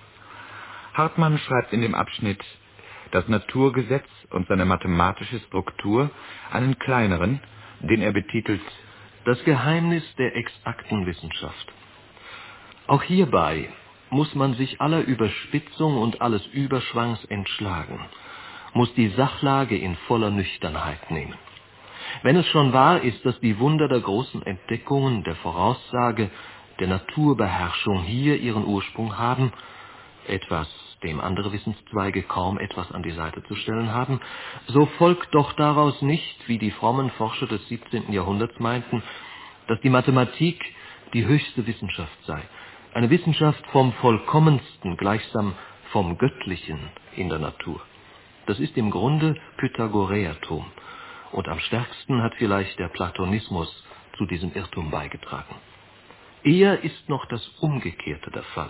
Hartmann schreibt in dem Abschnitt, das Naturgesetz und seine mathematische Struktur einen kleineren, den er betitelt Das Geheimnis der exakten Wissenschaft. Auch hierbei muss man sich aller Überspitzung und alles Überschwangs entschlagen, muss die Sachlage in voller Nüchternheit nehmen. Wenn es schon wahr ist, dass die Wunder der großen Entdeckungen, der Voraussage, der Naturbeherrschung hier ihren Ursprung haben, etwas, dem andere Wissenszweige kaum etwas an die Seite zu stellen haben, so folgt doch daraus nicht, wie die frommen Forscher des siebzehnten Jahrhunderts meinten, dass die Mathematik die höchste Wissenschaft sei. Eine Wissenschaft vom Vollkommensten, gleichsam vom Göttlichen in der Natur. Das ist im Grunde Pythagoreertum. Und am stärksten hat vielleicht der Platonismus zu diesem Irrtum beigetragen. Eher ist noch das Umgekehrte der Fall.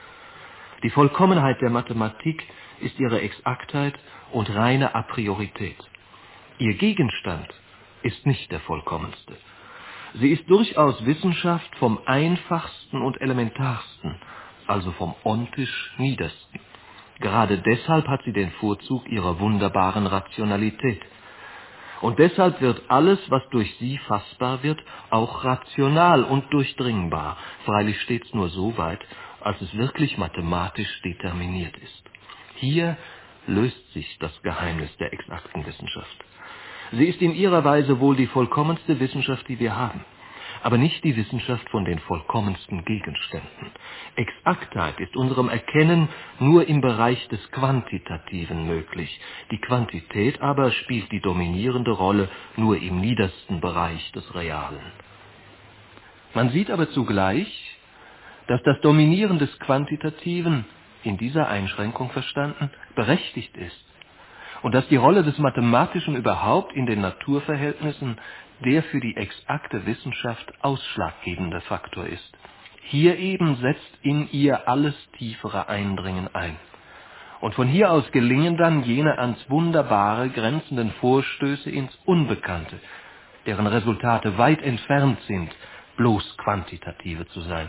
Die Vollkommenheit der Mathematik ist ihre Exaktheit und reine Apriorität. Ihr Gegenstand ist nicht der vollkommenste. Sie ist durchaus Wissenschaft vom einfachsten und elementarsten, also vom ontisch niedersten. Gerade deshalb hat sie den Vorzug ihrer wunderbaren Rationalität. Und deshalb wird alles, was durch sie fassbar wird, auch rational und durchdringbar, freilich stets nur so weit, als es wirklich mathematisch determiniert ist. Hier löst sich das Geheimnis der exakten Wissenschaft. Sie ist in ihrer Weise wohl die vollkommenste Wissenschaft, die wir haben, aber nicht die Wissenschaft von den vollkommensten Gegenständen. Exaktheit ist unserem Erkennen nur im Bereich des Quantitativen möglich. Die Quantität aber spielt die dominierende Rolle nur im niedersten Bereich des Realen. Man sieht aber zugleich, dass das Dominieren des Quantitativen, in dieser Einschränkung verstanden, berechtigt ist und dass die Rolle des Mathematischen überhaupt in den Naturverhältnissen der für die exakte Wissenschaft ausschlaggebende Faktor ist. Hier eben setzt in ihr alles tiefere Eindringen ein. Und von hier aus gelingen dann jene ans Wunderbare grenzenden Vorstöße ins Unbekannte, deren Resultate weit entfernt sind, bloß quantitative zu sein.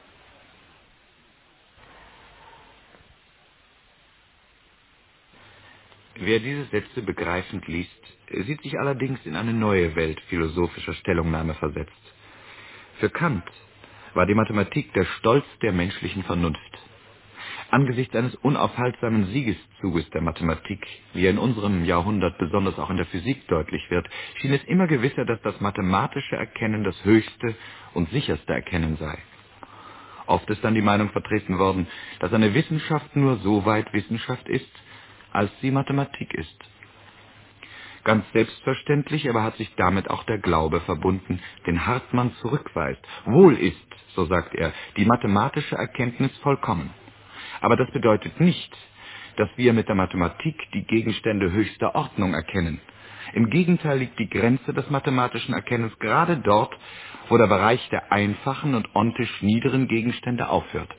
Wer diese Sätze begreifend liest, sieht sich allerdings in eine neue Welt philosophischer Stellungnahme versetzt. Für Kant war die Mathematik der Stolz der menschlichen Vernunft. Angesichts eines unaufhaltsamen Siegeszuges der Mathematik, wie er in unserem Jahrhundert besonders auch in der Physik deutlich wird, schien es immer gewisser, dass das mathematische Erkennen das höchste und sicherste Erkennen sei. Oft ist dann die Meinung vertreten worden, dass eine Wissenschaft nur so weit Wissenschaft ist, als sie Mathematik ist. Ganz selbstverständlich aber hat sich damit auch der Glaube verbunden, den Hartmann zurückweist. Wohl ist, so sagt er, die mathematische Erkenntnis vollkommen. Aber das bedeutet nicht, dass wir mit der Mathematik die Gegenstände höchster Ordnung erkennen. Im Gegenteil liegt die Grenze des mathematischen Erkennens gerade dort, wo der Bereich der einfachen und ontisch niederen Gegenstände aufhört.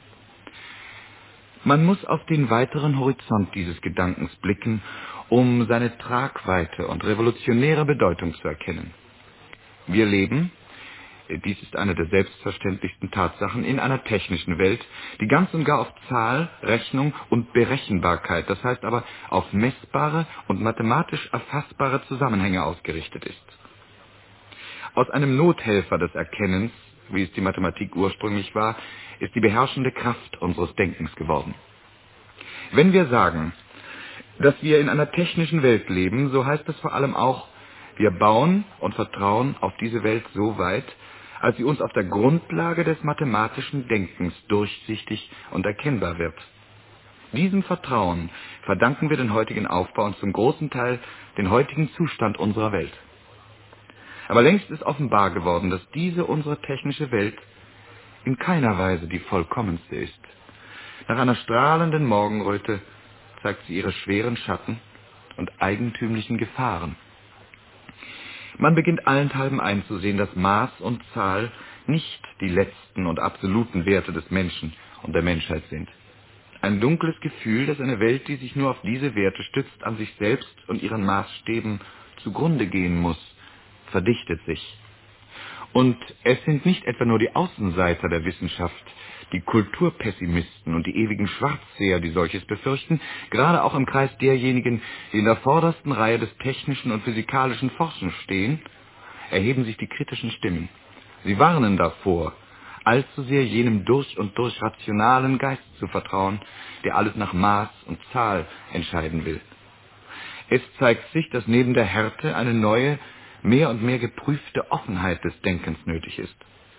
Man muss auf den weiteren Horizont dieses Gedankens blicken, um seine Tragweite und revolutionäre Bedeutung zu erkennen. Wir leben, dies ist eine der selbstverständlichsten Tatsachen, in einer technischen Welt, die ganz und gar auf Zahl, Rechnung und Berechenbarkeit, das heißt aber auf messbare und mathematisch erfassbare Zusammenhänge ausgerichtet ist. Aus einem Nothelfer des Erkennens wie es die Mathematik ursprünglich war, ist die beherrschende Kraft unseres Denkens geworden. Wenn wir sagen, dass wir in einer technischen Welt leben, so heißt es vor allem auch, wir bauen und vertrauen auf diese Welt so weit, als sie uns auf der Grundlage des mathematischen Denkens durchsichtig und erkennbar wird. Diesem Vertrauen verdanken wir den heutigen Aufbau und zum großen Teil den heutigen Zustand unserer Welt. Aber längst ist offenbar geworden, dass diese unsere technische Welt in keiner Weise die vollkommenste ist. Nach einer strahlenden Morgenröte zeigt sie ihre schweren Schatten und eigentümlichen Gefahren. Man beginnt allenthalben einzusehen, dass Maß und Zahl nicht die letzten und absoluten Werte des Menschen und der Menschheit sind. Ein dunkles Gefühl, dass eine Welt, die sich nur auf diese Werte stützt, an sich selbst und ihren Maßstäben zugrunde gehen muss, verdichtet sich. Und es sind nicht etwa nur die Außenseiter der Wissenschaft, die Kulturpessimisten und die ewigen Schwarzseher, die solches befürchten, gerade auch im Kreis derjenigen, die in der vordersten Reihe des technischen und physikalischen Forschens stehen, erheben sich die kritischen Stimmen. Sie warnen davor, allzu sehr jenem durch und durch rationalen Geist zu vertrauen, der alles nach Maß und Zahl entscheiden will. Es zeigt sich, dass neben der Härte eine neue, mehr und mehr geprüfte Offenheit des Denkens nötig ist.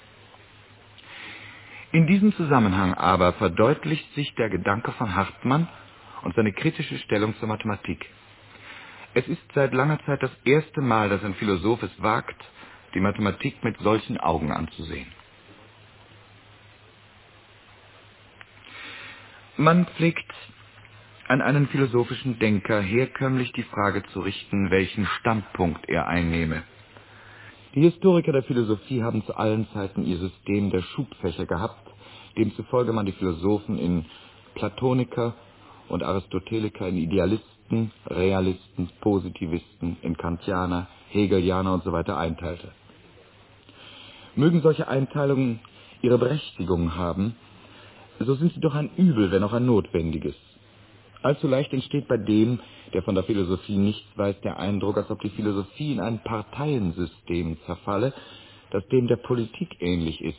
In diesem Zusammenhang aber verdeutlicht sich der Gedanke von Hartmann und seine kritische Stellung zur Mathematik. Es ist seit langer Zeit das erste Mal, dass ein Philosoph es wagt, die Mathematik mit solchen Augen anzusehen. Man pflegt an einen philosophischen Denker herkömmlich die Frage zu richten, welchen Standpunkt er einnehme. Die Historiker der Philosophie haben zu allen Zeiten ihr System der Schubfächer gehabt, demzufolge man die Philosophen in Platoniker und Aristoteliker, in Idealisten, Realisten, Positivisten, in Kantianer, Hegelianer usw. einteilte. Mögen solche Einteilungen ihre Berechtigung haben, so sind sie doch ein Übel, wenn auch ein notwendiges. Allzu leicht entsteht bei dem, der von der Philosophie nichts weiß, der Eindruck, als ob die Philosophie in ein Parteiensystem zerfalle, das dem der Politik ähnlich ist.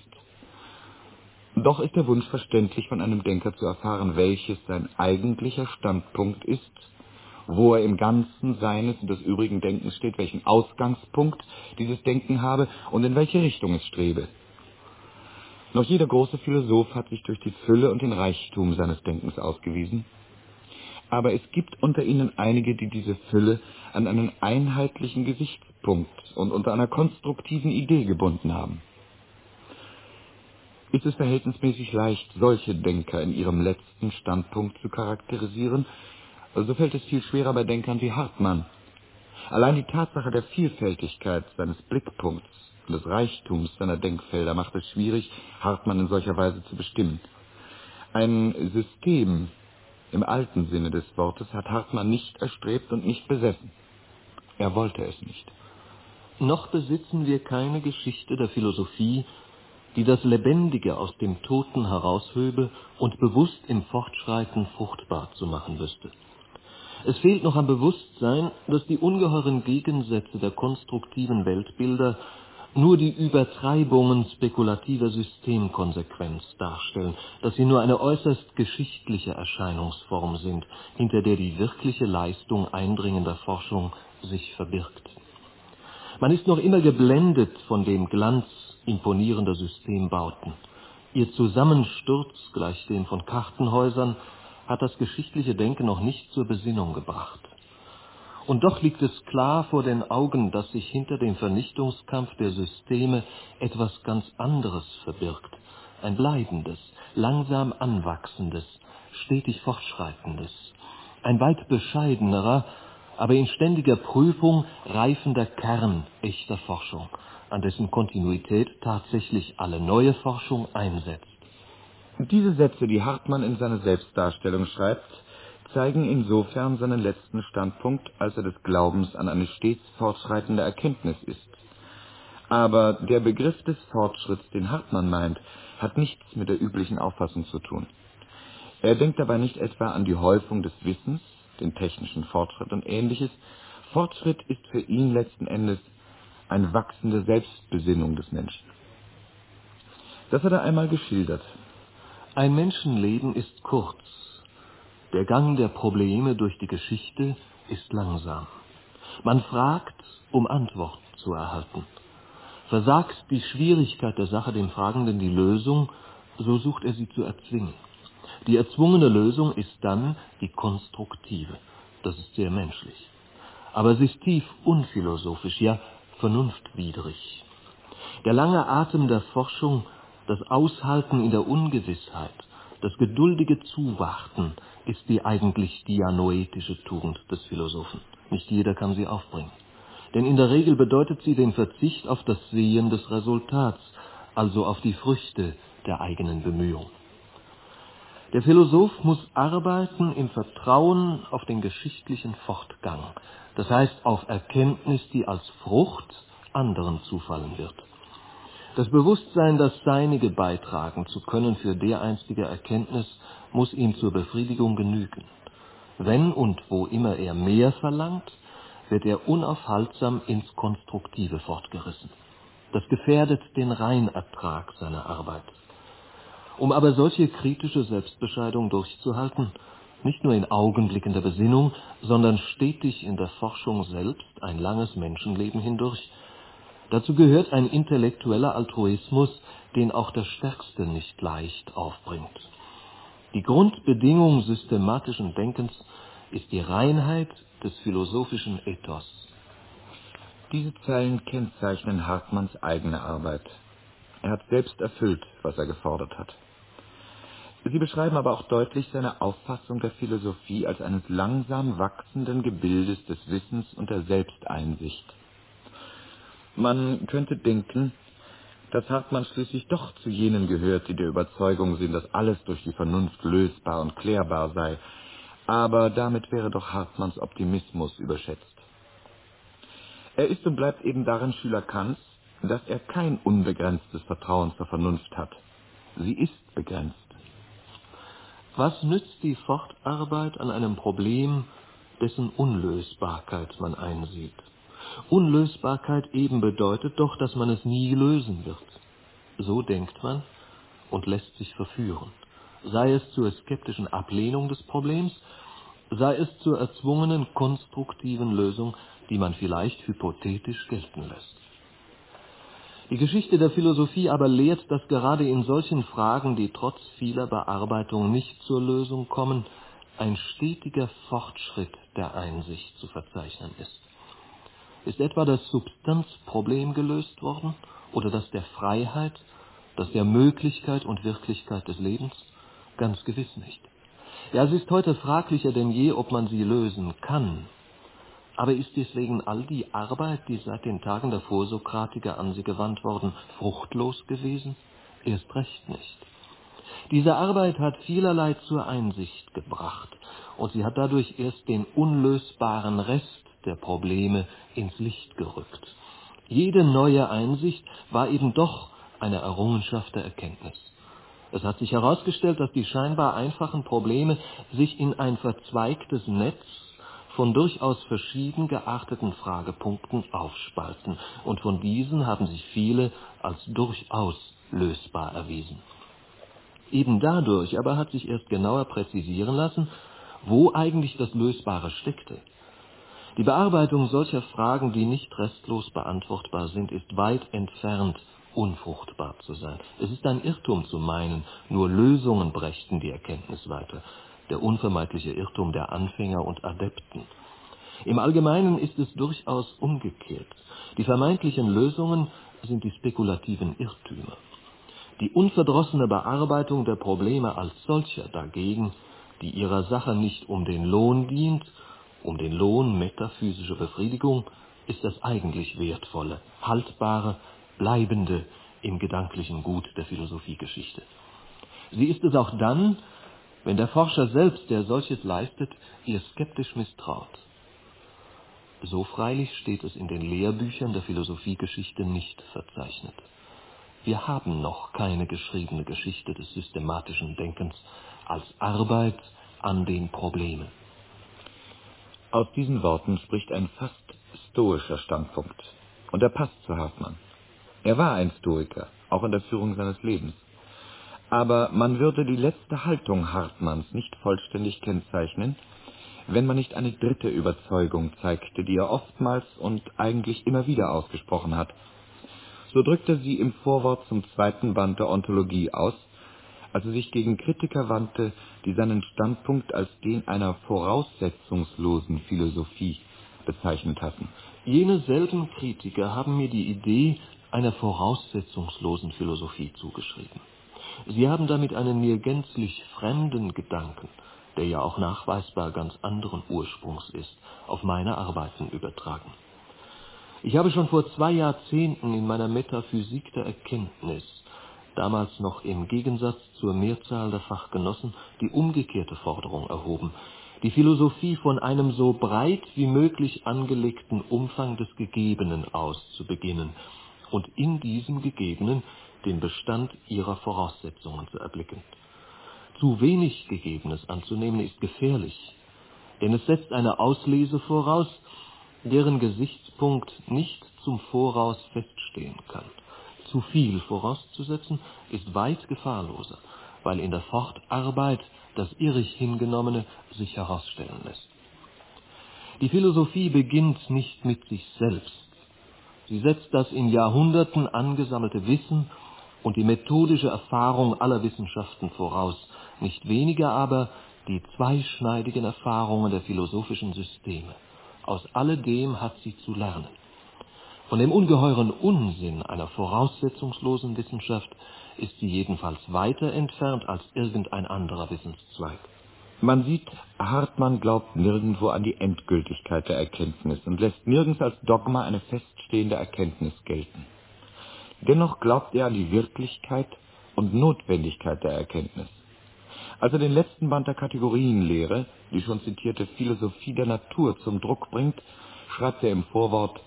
Doch ist der Wunsch verständlich, von einem Denker zu erfahren, welches sein eigentlicher Standpunkt ist, wo er im Ganzen seines und des übrigen Denkens steht, welchen Ausgangspunkt dieses Denken habe und in welche Richtung es strebe. Noch jeder große Philosoph hat sich durch die Fülle und den Reichtum seines Denkens ausgewiesen. Aber es gibt unter ihnen einige, die diese Fülle an einen einheitlichen Gesichtspunkt und unter einer konstruktiven Idee gebunden haben. Ist es verhältnismäßig leicht, solche Denker in ihrem letzten Standpunkt zu charakterisieren, so fällt es viel schwerer bei Denkern wie Hartmann. Allein die Tatsache der Vielfältigkeit seines Blickpunkts und des Reichtums seiner Denkfelder macht es schwierig, Hartmann in solcher Weise zu bestimmen. Ein System im alten Sinne des Wortes hat Hartmann nicht erstrebt und nicht besessen. Er wollte es nicht. Noch besitzen wir keine Geschichte der Philosophie, die das Lebendige aus dem Toten heraushöbe und bewusst im Fortschreiten fruchtbar zu machen wüsste. Es fehlt noch am Bewusstsein, dass die ungeheuren Gegensätze der konstruktiven Weltbilder nur die Übertreibungen spekulativer Systemkonsequenz darstellen, dass sie nur eine äußerst geschichtliche Erscheinungsform sind, hinter der die wirkliche Leistung eindringender Forschung sich verbirgt. Man ist noch immer geblendet von dem Glanz imponierender Systembauten. Ihr Zusammensturz, gleich dem von Kartenhäusern, hat das geschichtliche Denken noch nicht zur Besinnung gebracht. Und doch liegt es klar vor den Augen, dass sich hinter dem Vernichtungskampf der Systeme etwas ganz anderes verbirgt. Ein bleibendes, langsam anwachsendes, stetig fortschreitendes. Ein weit bescheidenerer, aber in ständiger Prüfung reifender Kern echter Forschung, an dessen Kontinuität tatsächlich alle neue Forschung einsetzt. Diese Sätze, die Hartmann in seiner Selbstdarstellung schreibt, zeigen insofern seinen letzten Standpunkt, als er des Glaubens an eine stets fortschreitende Erkenntnis ist. Aber der Begriff des Fortschritts, den Hartmann meint, hat nichts mit der üblichen Auffassung zu tun. Er denkt dabei nicht etwa an die Häufung des Wissens, den technischen Fortschritt und Ähnliches. Fortschritt ist für ihn letzten Endes eine wachsende Selbstbesinnung des Menschen. Das hat er einmal geschildert. Ein Menschenleben ist kurz. Der Gang der Probleme durch die Geschichte ist langsam. Man fragt, um Antwort zu erhalten. Versagt die Schwierigkeit der Sache dem Fragenden die Lösung, so sucht er sie zu erzwingen. Die erzwungene Lösung ist dann die konstruktive. Das ist sehr menschlich. Aber sie ist tief unphilosophisch, ja vernunftwidrig. Der lange Atem der Forschung, das Aushalten in der Ungewissheit, das geduldige Zuwarten ist die eigentlich dianoetische Tugend des Philosophen. Nicht jeder kann sie aufbringen. Denn in der Regel bedeutet sie den Verzicht auf das Sehen des Resultats, also auf die Früchte der eigenen Bemühung. Der Philosoph muss arbeiten im Vertrauen auf den geschichtlichen Fortgang, das heißt auf Erkenntnis, die als Frucht anderen zufallen wird. Das Bewusstsein, das Seinige beitragen zu können für dereinstige Erkenntnis, muss ihm zur Befriedigung genügen. Wenn und wo immer er mehr verlangt, wird er unaufhaltsam ins Konstruktive fortgerissen. Das gefährdet den Reinertrag seiner Arbeit. Um aber solche kritische Selbstbescheidung durchzuhalten, nicht nur in Augenblicken der Besinnung, sondern stetig in der Forschung selbst ein langes Menschenleben hindurch, dazu gehört ein intellektueller Altruismus, den auch der Stärkste nicht leicht aufbringt. Die Grundbedingung systematischen Denkens ist die Reinheit des philosophischen Ethos. Diese Zeilen kennzeichnen Hartmanns eigene Arbeit. Er hat selbst erfüllt, was er gefordert hat. Sie beschreiben aber auch deutlich seine Auffassung der Philosophie als eines langsam wachsenden Gebildes des Wissens und der Selbsteinsicht. Man könnte denken, dass Hartmann schließlich doch zu jenen gehört, die der Überzeugung sind, dass alles durch die Vernunft lösbar und klärbar sei. Aber damit wäre doch Hartmanns Optimismus überschätzt. Er ist und bleibt eben darin Schüler Kants, dass er kein unbegrenztes Vertrauen zur Vernunft hat. Sie ist begrenzt. Was nützt die Fortarbeit an einem Problem, dessen Unlösbarkeit man einsieht? Unlösbarkeit eben bedeutet doch, dass man es nie lösen wird. So denkt man und lässt sich verführen. Sei es zur skeptischen Ablehnung des Problems, sei es zur erzwungenen konstruktiven Lösung, die man vielleicht hypothetisch gelten lässt. Die Geschichte der Philosophie aber lehrt, dass gerade in solchen Fragen, die trotz vieler Bearbeitung nicht zur Lösung kommen, ein stetiger Fortschritt der Einsicht zu verzeichnen ist. Ist etwa das Substanzproblem gelöst worden oder das der Freiheit, das der Möglichkeit und Wirklichkeit des Lebens? Ganz gewiss nicht. Ja, es ist heute fraglicher denn je, ob man sie lösen kann. Aber ist deswegen all die Arbeit, die seit den Tagen der Vorsokratiker an sie gewandt worden, fruchtlos gewesen? Erst recht nicht. Diese Arbeit hat vielerlei zur Einsicht gebracht und sie hat dadurch erst den unlösbaren Rest der Probleme ins Licht gerückt. Jede neue Einsicht war eben doch eine Errungenschaft der Erkenntnis. Es hat sich herausgestellt, dass die scheinbar einfachen Probleme sich in ein verzweigtes Netz von durchaus verschieden gearteten Fragepunkten aufspalten, und von diesen haben sich viele als durchaus lösbar erwiesen. Eben dadurch aber hat sich erst genauer präzisieren lassen, wo eigentlich das Lösbare steckte. Die Bearbeitung solcher Fragen, die nicht restlos beantwortbar sind, ist weit entfernt, unfruchtbar zu sein. Es ist ein Irrtum zu meinen, nur Lösungen brächten die Erkenntnis weiter. Der unvermeidliche Irrtum der Anfänger und Adepten. Im Allgemeinen ist es durchaus umgekehrt. Die vermeintlichen Lösungen sind die spekulativen Irrtümer. Die unverdrossene Bearbeitung der Probleme als solcher dagegen, die ihrer Sache nicht um den Lohn dient, um den Lohn metaphysischer Befriedigung, ist das eigentlich Wertvolle, Haltbare, Bleibende im gedanklichen Gut der Philosophiegeschichte. Sie ist es auch dann, wenn der Forscher selbst, der solches leistet, ihr skeptisch misstraut. So freilich steht es in den Lehrbüchern der Philosophiegeschichte nicht verzeichnet. Wir haben noch keine geschriebene Geschichte des systematischen Denkens als Arbeit an den Problemen. Aus diesen Worten spricht ein fast stoischer Standpunkt. Und er passt zu Hartmann. Er war ein Stoiker, auch in der Führung seines Lebens. Aber man würde die letzte Haltung Hartmanns nicht vollständig kennzeichnen, wenn man nicht eine dritte Überzeugung zeigte, die er oftmals und eigentlich immer wieder ausgesprochen hat. So drückte er sie im Vorwort zum zweiten Band der Ontologie aus, als er sich gegen Kritiker wandte, die seinen Standpunkt als den einer voraussetzungslosen Philosophie bezeichnet hatten. Jene selben Kritiker haben mir die Idee einer voraussetzungslosen Philosophie zugeschrieben. Sie haben damit einen mir gänzlich fremden Gedanken, der ja auch nachweisbar ganz anderen Ursprungs ist, auf meine Arbeiten übertragen. Ich habe schon vor zwei Jahrzehnten in meiner Metaphysik der Erkenntnis, damals noch im Gegensatz zur Mehrzahl der Fachgenossen, die umgekehrte Forderung erhoben, die Philosophie von einem so breit wie möglich angelegten Umfang des Gegebenen aus zu beginnen und in diesem Gegebenen den Bestand ihrer Voraussetzungen zu erblicken. Zu wenig Gegebenes anzunehmen ist gefährlich, denn es setzt eine Auslese voraus, deren Gesichtspunkt nicht zum Voraus feststehen kann. Zu viel vorauszusetzen ist weit gefahrloser, weil in der Fortarbeit das irrig Hingenommene sich herausstellen lässt. Die Philosophie beginnt nicht mit sich selbst. Sie setzt das in Jahrhunderten angesammelte Wissen und die methodische Erfahrung aller Wissenschaften voraus, nicht weniger aber die zweischneidigen Erfahrungen der philosophischen Systeme. Aus alledem hat sie zu lernen. Von dem ungeheuren Unsinn einer voraussetzungslosen Wissenschaft ist sie jedenfalls weiter entfernt als irgendein anderer Wissenszweig. Man sieht, Hartmann glaubt nirgendwo an die Endgültigkeit der Erkenntnis und lässt nirgends als Dogma eine feststehende Erkenntnis gelten. Dennoch glaubt er an die Wirklichkeit und Notwendigkeit der Erkenntnis. Als er den letzten Band der Kategorienlehre, die schon zitierte Philosophie der Natur, zum Druck bringt, schreibt er im Vorwort: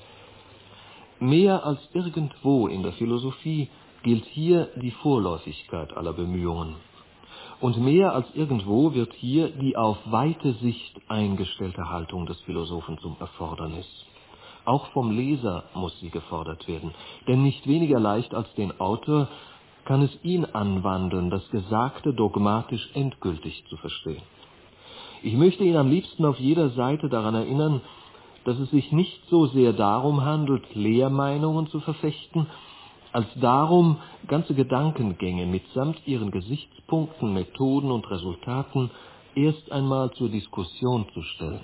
Mehr als irgendwo in der Philosophie gilt hier die Vorläufigkeit aller Bemühungen. Und mehr als irgendwo wird hier die auf weite Sicht eingestellte Haltung des Philosophen zum Erfordernis. Auch vom Leser muss sie gefordert werden, denn nicht weniger leicht als den Autor kann es ihn anwandeln, das Gesagte dogmatisch endgültig zu verstehen. Ich möchte ihn am liebsten auf jeder Seite daran erinnern, dass es sich nicht so sehr darum handelt, Lehrmeinungen zu verfechten, als darum, ganze Gedankengänge mitsamt ihren Gesichtspunkten, Methoden und Resultaten erst einmal zur Diskussion zu stellen.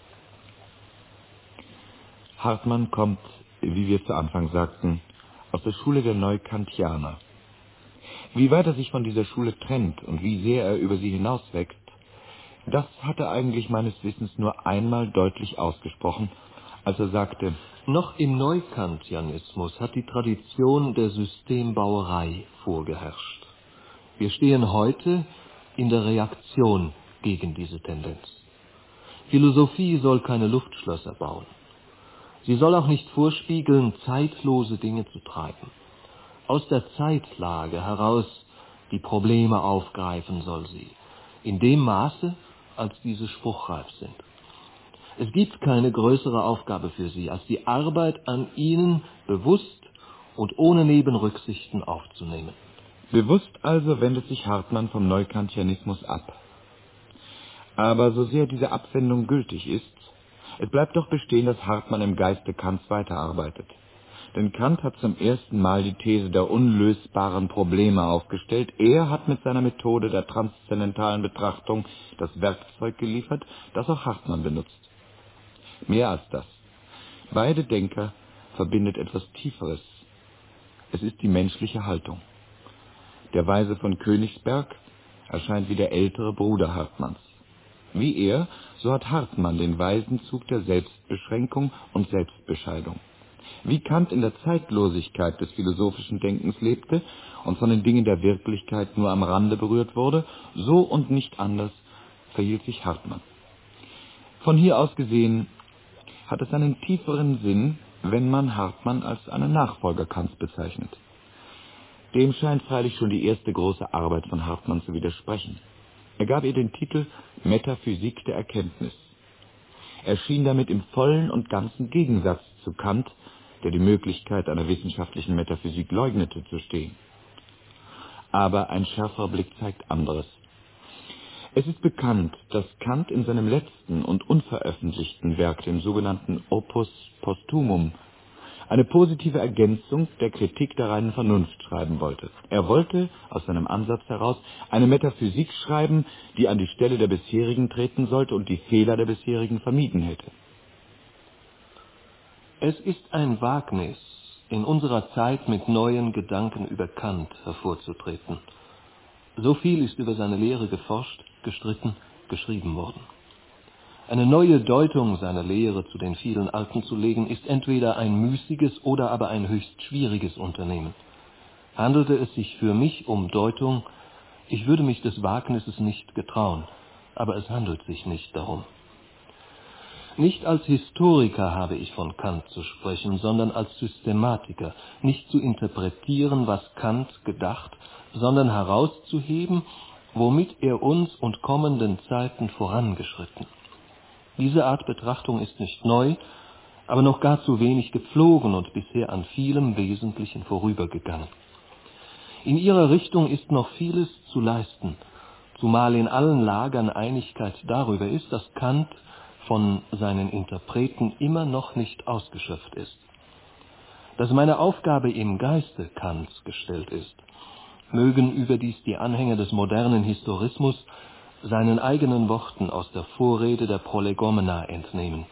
Hartmann kommt, wie wir zu Anfang sagten, aus der Schule der Neukantianer. Wie weit er sich von dieser Schule trennt und wie sehr er über sie hinauswächst, das hat er eigentlich meines Wissens nur einmal deutlich ausgesprochen, als er sagte: Noch im Neukantianismus hat die Tradition der Systembauerei vorgeherrscht. Wir stehen heute in der Reaktion gegen diese Tendenz. Philosophie soll keine Luftschlösser bauen. Sie soll auch nicht vorspiegeln, zeitlose Dinge zu treiben. Aus der Zeitlage heraus die Probleme aufgreifen soll sie, in dem Maße, als diese spruchreif sind. Es gibt keine größere Aufgabe für sie, als die Arbeit an ihnen bewusst und ohne Nebenrücksichten aufzunehmen. Bewusst also wendet sich Hartmann vom Neukantianismus ab. Aber so sehr diese Abwendung gültig ist, es bleibt doch bestehen, dass Hartmann im Geiste Kants weiterarbeitet. Denn Kant hat zum ersten Mal die These der unlösbaren Probleme aufgestellt. Er hat mit seiner Methode der transzendentalen Betrachtung das Werkzeug geliefert, das auch Hartmann benutzt. Mehr als das. Beide Denker verbindet etwas Tieferes. Es ist die menschliche Haltung. Der Weise von Königsberg erscheint wie der ältere Bruder Hartmanns. Wie er, so hat Hartmann den weisen Zug der Selbstbeschränkung und Selbstbescheidung. Wie Kant in der Zeitlosigkeit des philosophischen Denkens lebte und von den Dingen der Wirklichkeit nur am Rande berührt wurde, so und nicht anders verhielt sich Hartmann. Von hier aus gesehen hat es einen tieferen Sinn, wenn man Hartmann als einen Nachfolger Kants bezeichnet. Dem scheint freilich schon die erste große Arbeit von Hartmann zu widersprechen. Er gab ihr den Titel Metaphysik der Erkenntnis. Er schien damit im vollen und ganzen Gegensatz zu Kant, der die Möglichkeit einer wissenschaftlichen Metaphysik leugnete, zu stehen. Aber ein schärferer Blick zeigt anderes. Es ist bekannt, dass Kant in seinem letzten und unveröffentlichten Werk, dem sogenannten Opus Posthumum, eine positive Ergänzung der Kritik der reinen Vernunft schreiben wollte. Er wollte aus seinem Ansatz heraus eine Metaphysik schreiben, die an die Stelle der bisherigen treten sollte und die Fehler der bisherigen vermieden hätte. Es ist ein Wagnis, in unserer Zeit mit neuen Gedanken über Kant hervorzutreten. So viel ist über seine Lehre geforscht, gestritten, geschrieben worden. Eine neue Deutung seiner Lehre zu den vielen Alten zu legen, ist entweder ein müßiges oder aber ein höchst schwieriges Unternehmen. Handelte es sich für mich um Deutung, ich würde mich des Wagnisses nicht getrauen, aber es handelt sich nicht darum. Nicht als Historiker habe ich von Kant zu sprechen, sondern als Systematiker, nicht zu interpretieren, was Kant gedacht, sondern herauszuheben, womit er uns und kommenden Zeiten vorangeschritten. Diese Art Betrachtung ist nicht neu, aber noch gar zu wenig gepflogen und bisher an vielem Wesentlichen vorübergegangen. In ihrer Richtung ist noch vieles zu leisten, zumal in allen Lagern Einigkeit darüber ist, dass Kant von seinen Interpreten immer noch nicht ausgeschöpft ist. Dass meine Aufgabe im Geiste Kants gestellt ist, mögen überdies die Anhänger des modernen Historismus seinen eigenen Worten aus der Vorrede der Prolegomena entnehmen.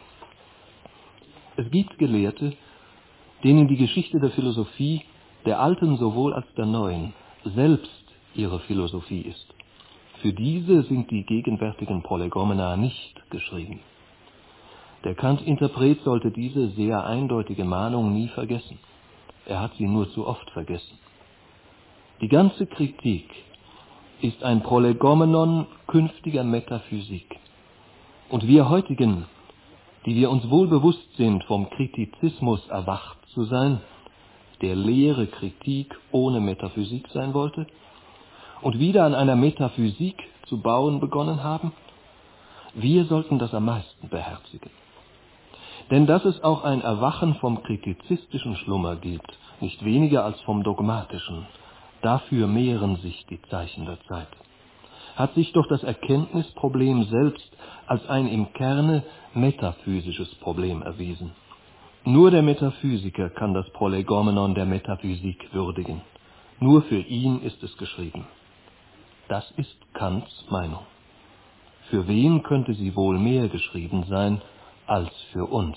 Es gibt Gelehrte, denen die Geschichte der Philosophie, der alten sowohl als der neuen, selbst ihre Philosophie ist. Für diese sind die gegenwärtigen Prolegomena nicht geschrieben. Der Kant-Interpret sollte diese sehr eindeutige Mahnung nie vergessen. Er hat sie nur zu oft vergessen. Die ganze Kritik ist ein Prolegomenon künftiger Metaphysik. Und wir heutigen, die wir uns wohl bewusst sind, vom Kritizismus erwacht zu sein, der leere Kritik ohne Metaphysik sein wollte, und wieder an einer Metaphysik zu bauen begonnen haben, wir sollten das am meisten beherzigen. Denn dass es auch ein Erwachen vom kritizistischen Schlummer gibt, nicht weniger als vom dogmatischen, dafür mehren sich die Zeichen der Zeit. Hat sich doch das Erkenntnisproblem selbst als ein im Kerne metaphysisches Problem erwiesen. Nur der Metaphysiker kann das Prolegomenon der Metaphysik würdigen. Nur für ihn ist es geschrieben. Das ist Kants Meinung. Für wen könnte sie wohl mehr geschrieben sein als für uns?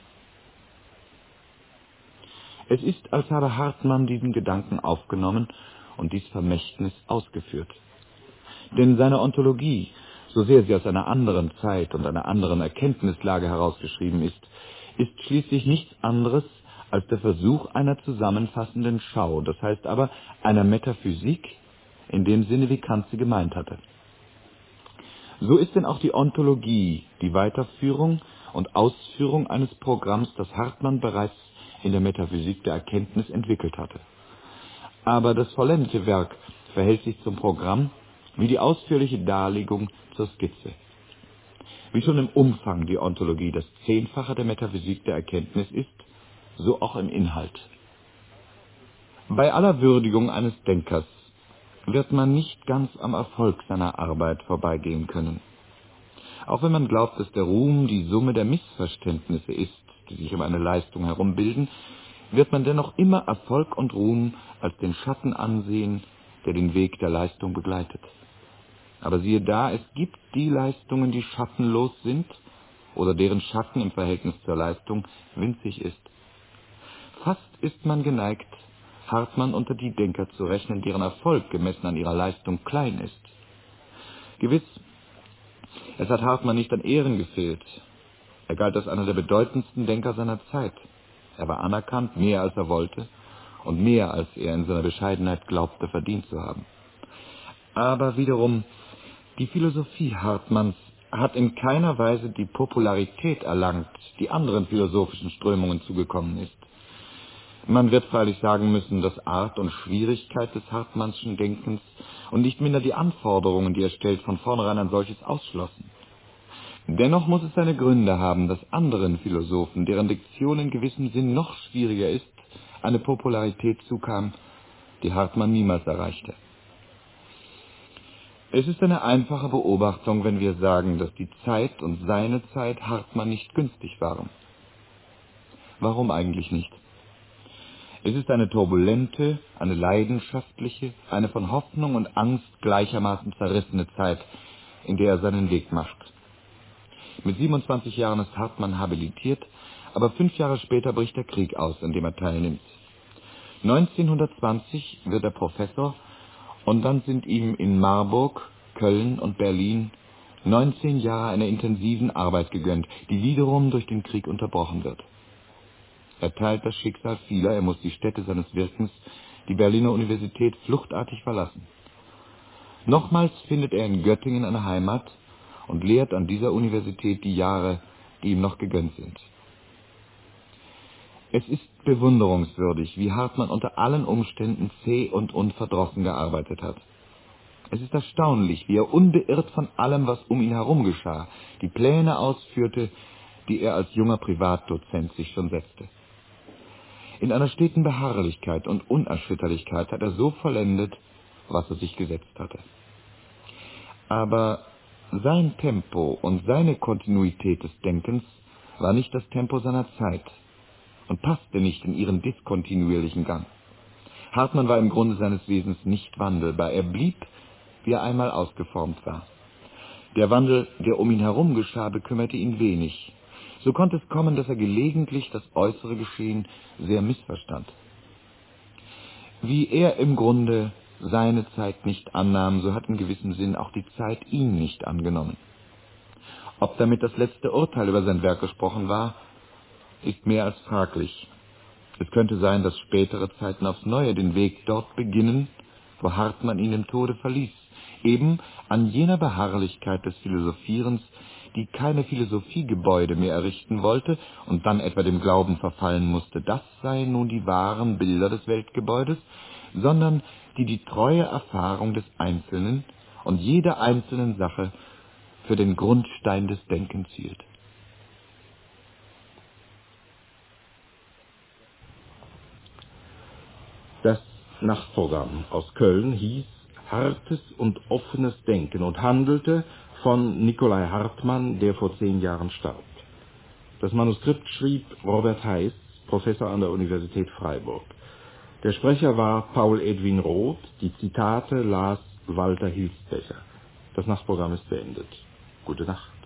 Es ist, als habe Hartmann diesen Gedanken aufgenommen und dies Vermächtnis ausgeführt. Denn seine Ontologie, so sehr sie aus einer anderen Zeit und einer anderen Erkenntnislage herausgeschrieben ist, ist schließlich nichts anderes als der Versuch einer zusammenfassenden Schau, das heißt aber einer Metaphysik in dem Sinne, wie Kant sie gemeint hatte. So ist denn auch die Ontologie die Weiterführung und Ausführung eines Programms, das Hartmann bereits in der Metaphysik der Erkenntnis entwickelt hatte. Aber das vollendete Werk verhält sich zum Programm wie die ausführliche Darlegung zur Skizze. Wie schon im Umfang die Ontologie das Zehnfache der Metaphysik der Erkenntnis ist, so auch im Inhalt. Bei aller Würdigung eines Denkers wird man nicht ganz am Erfolg seiner Arbeit vorbeigehen können. Auch wenn man glaubt, dass der Ruhm die Summe der Missverständnisse ist, die sich um eine Leistung herumbilden, wird man dennoch immer Erfolg und Ruhm als den Schatten ansehen, der den Weg der Leistung begleitet. Aber siehe da, es gibt die Leistungen, die schattenlos sind oder deren Schatten im Verhältnis zur Leistung winzig ist. Fast ist man geneigt, Hartmann unter die Denker zu rechnen, deren Erfolg gemessen an ihrer Leistung klein ist. Gewiss, es hat Hartmann nicht an Ehren gefehlt. Er galt als einer der bedeutendsten Denker seiner Zeit. Er war anerkannt, mehr als er wollte und mehr als er in seiner Bescheidenheit glaubte verdient zu haben. Aber wiederum, die Philosophie Hartmanns hat in keiner Weise die Popularität erlangt, die anderen philosophischen Strömungen zugekommen ist. Man wird freilich sagen müssen, dass Art und Schwierigkeit des Hartmannschen Denkens und nicht minder die Anforderungen, die er stellt, von vornherein ein solches ausschlossen. Dennoch muss es seine Gründe haben, dass anderen Philosophen, deren Diktion in gewissem Sinn noch schwieriger ist, eine Popularität zukam, die Hartmann niemals erreichte. Es ist eine einfache Beobachtung, wenn wir sagen, dass die Zeit und seine Zeit Hartmann nicht günstig waren. Warum eigentlich nicht? Es ist eine turbulente, eine leidenschaftliche, eine von Hoffnung und Angst gleichermaßen zerrissene Zeit, in der er seinen Weg macht. Mit siebenundzwanzig Jahren ist Hartmann habilitiert, aber fünf Jahre später bricht der Krieg aus, an dem er teilnimmt. neunzehnhundertzwanzig wird er Professor und dann sind ihm in Marburg, Köln und Berlin neunzehn Jahre einer intensiven Arbeit gegönnt, die wiederum durch den Krieg unterbrochen wird. Er teilt das Schicksal vieler, er muss die Stätte seines Wirkens, die Berliner Universität, fluchtartig verlassen. Nochmals findet er in Göttingen eine Heimat und lehrt an dieser Universität die Jahre, die ihm noch gegönnt sind. Es ist bewunderungswürdig, wie Hartmann unter allen Umständen zäh und unverdrossen gearbeitet hat. Es ist erstaunlich, wie er unbeirrt von allem, was um ihn herum geschah, die Pläne ausführte, die er als junger Privatdozent sich schon setzte. In einer steten Beharrlichkeit und Unerschütterlichkeit hat er so vollendet, was er sich gesetzt hatte. Aber sein Tempo und seine Kontinuität des Denkens war nicht das Tempo seiner Zeit und passte nicht in ihren diskontinuierlichen Gang. Hartmann war im Grunde seines Wesens nicht wandelbar. Er blieb, wie er einmal ausgeformt war. Der Wandel, der um ihn herum geschah, bekümmerte ihn wenig. So konnte es kommen, dass er gelegentlich das äußere Geschehen sehr missverstand. Wie er im Grunde seine Zeit nicht annahm, so hat in gewissem Sinn auch die Zeit ihn nicht angenommen. Ob damit das letzte Urteil über sein Werk gesprochen war, ist mehr als fraglich. Es könnte sein, dass spätere Zeiten aufs Neue den Weg dort beginnen, wo Hartmann ihn im Tode verließ, eben an jener Beharrlichkeit des Philosophierens, die keine Philosophiegebäude mehr errichten wollte und dann etwa dem Glauben verfallen musste, das seien nun die wahren Bilder des Weltgebäudes, sondern die die treue Erfahrung des Einzelnen und jeder einzelnen Sache für den Grundstein des Denkens hielt. Das Nachtprogramm aus Köln hieß Hartes und offenes Denken und handelte von Nikolai Hartmann, der vor zehn Jahren starb. Das Manuskript schrieb Robert Heiß, Professor an der Universität Freiburg. Der Sprecher war Paul Edwin Roth, die Zitate las Walter Hilsbecher. Das Nachtprogramm ist beendet. Gute Nacht.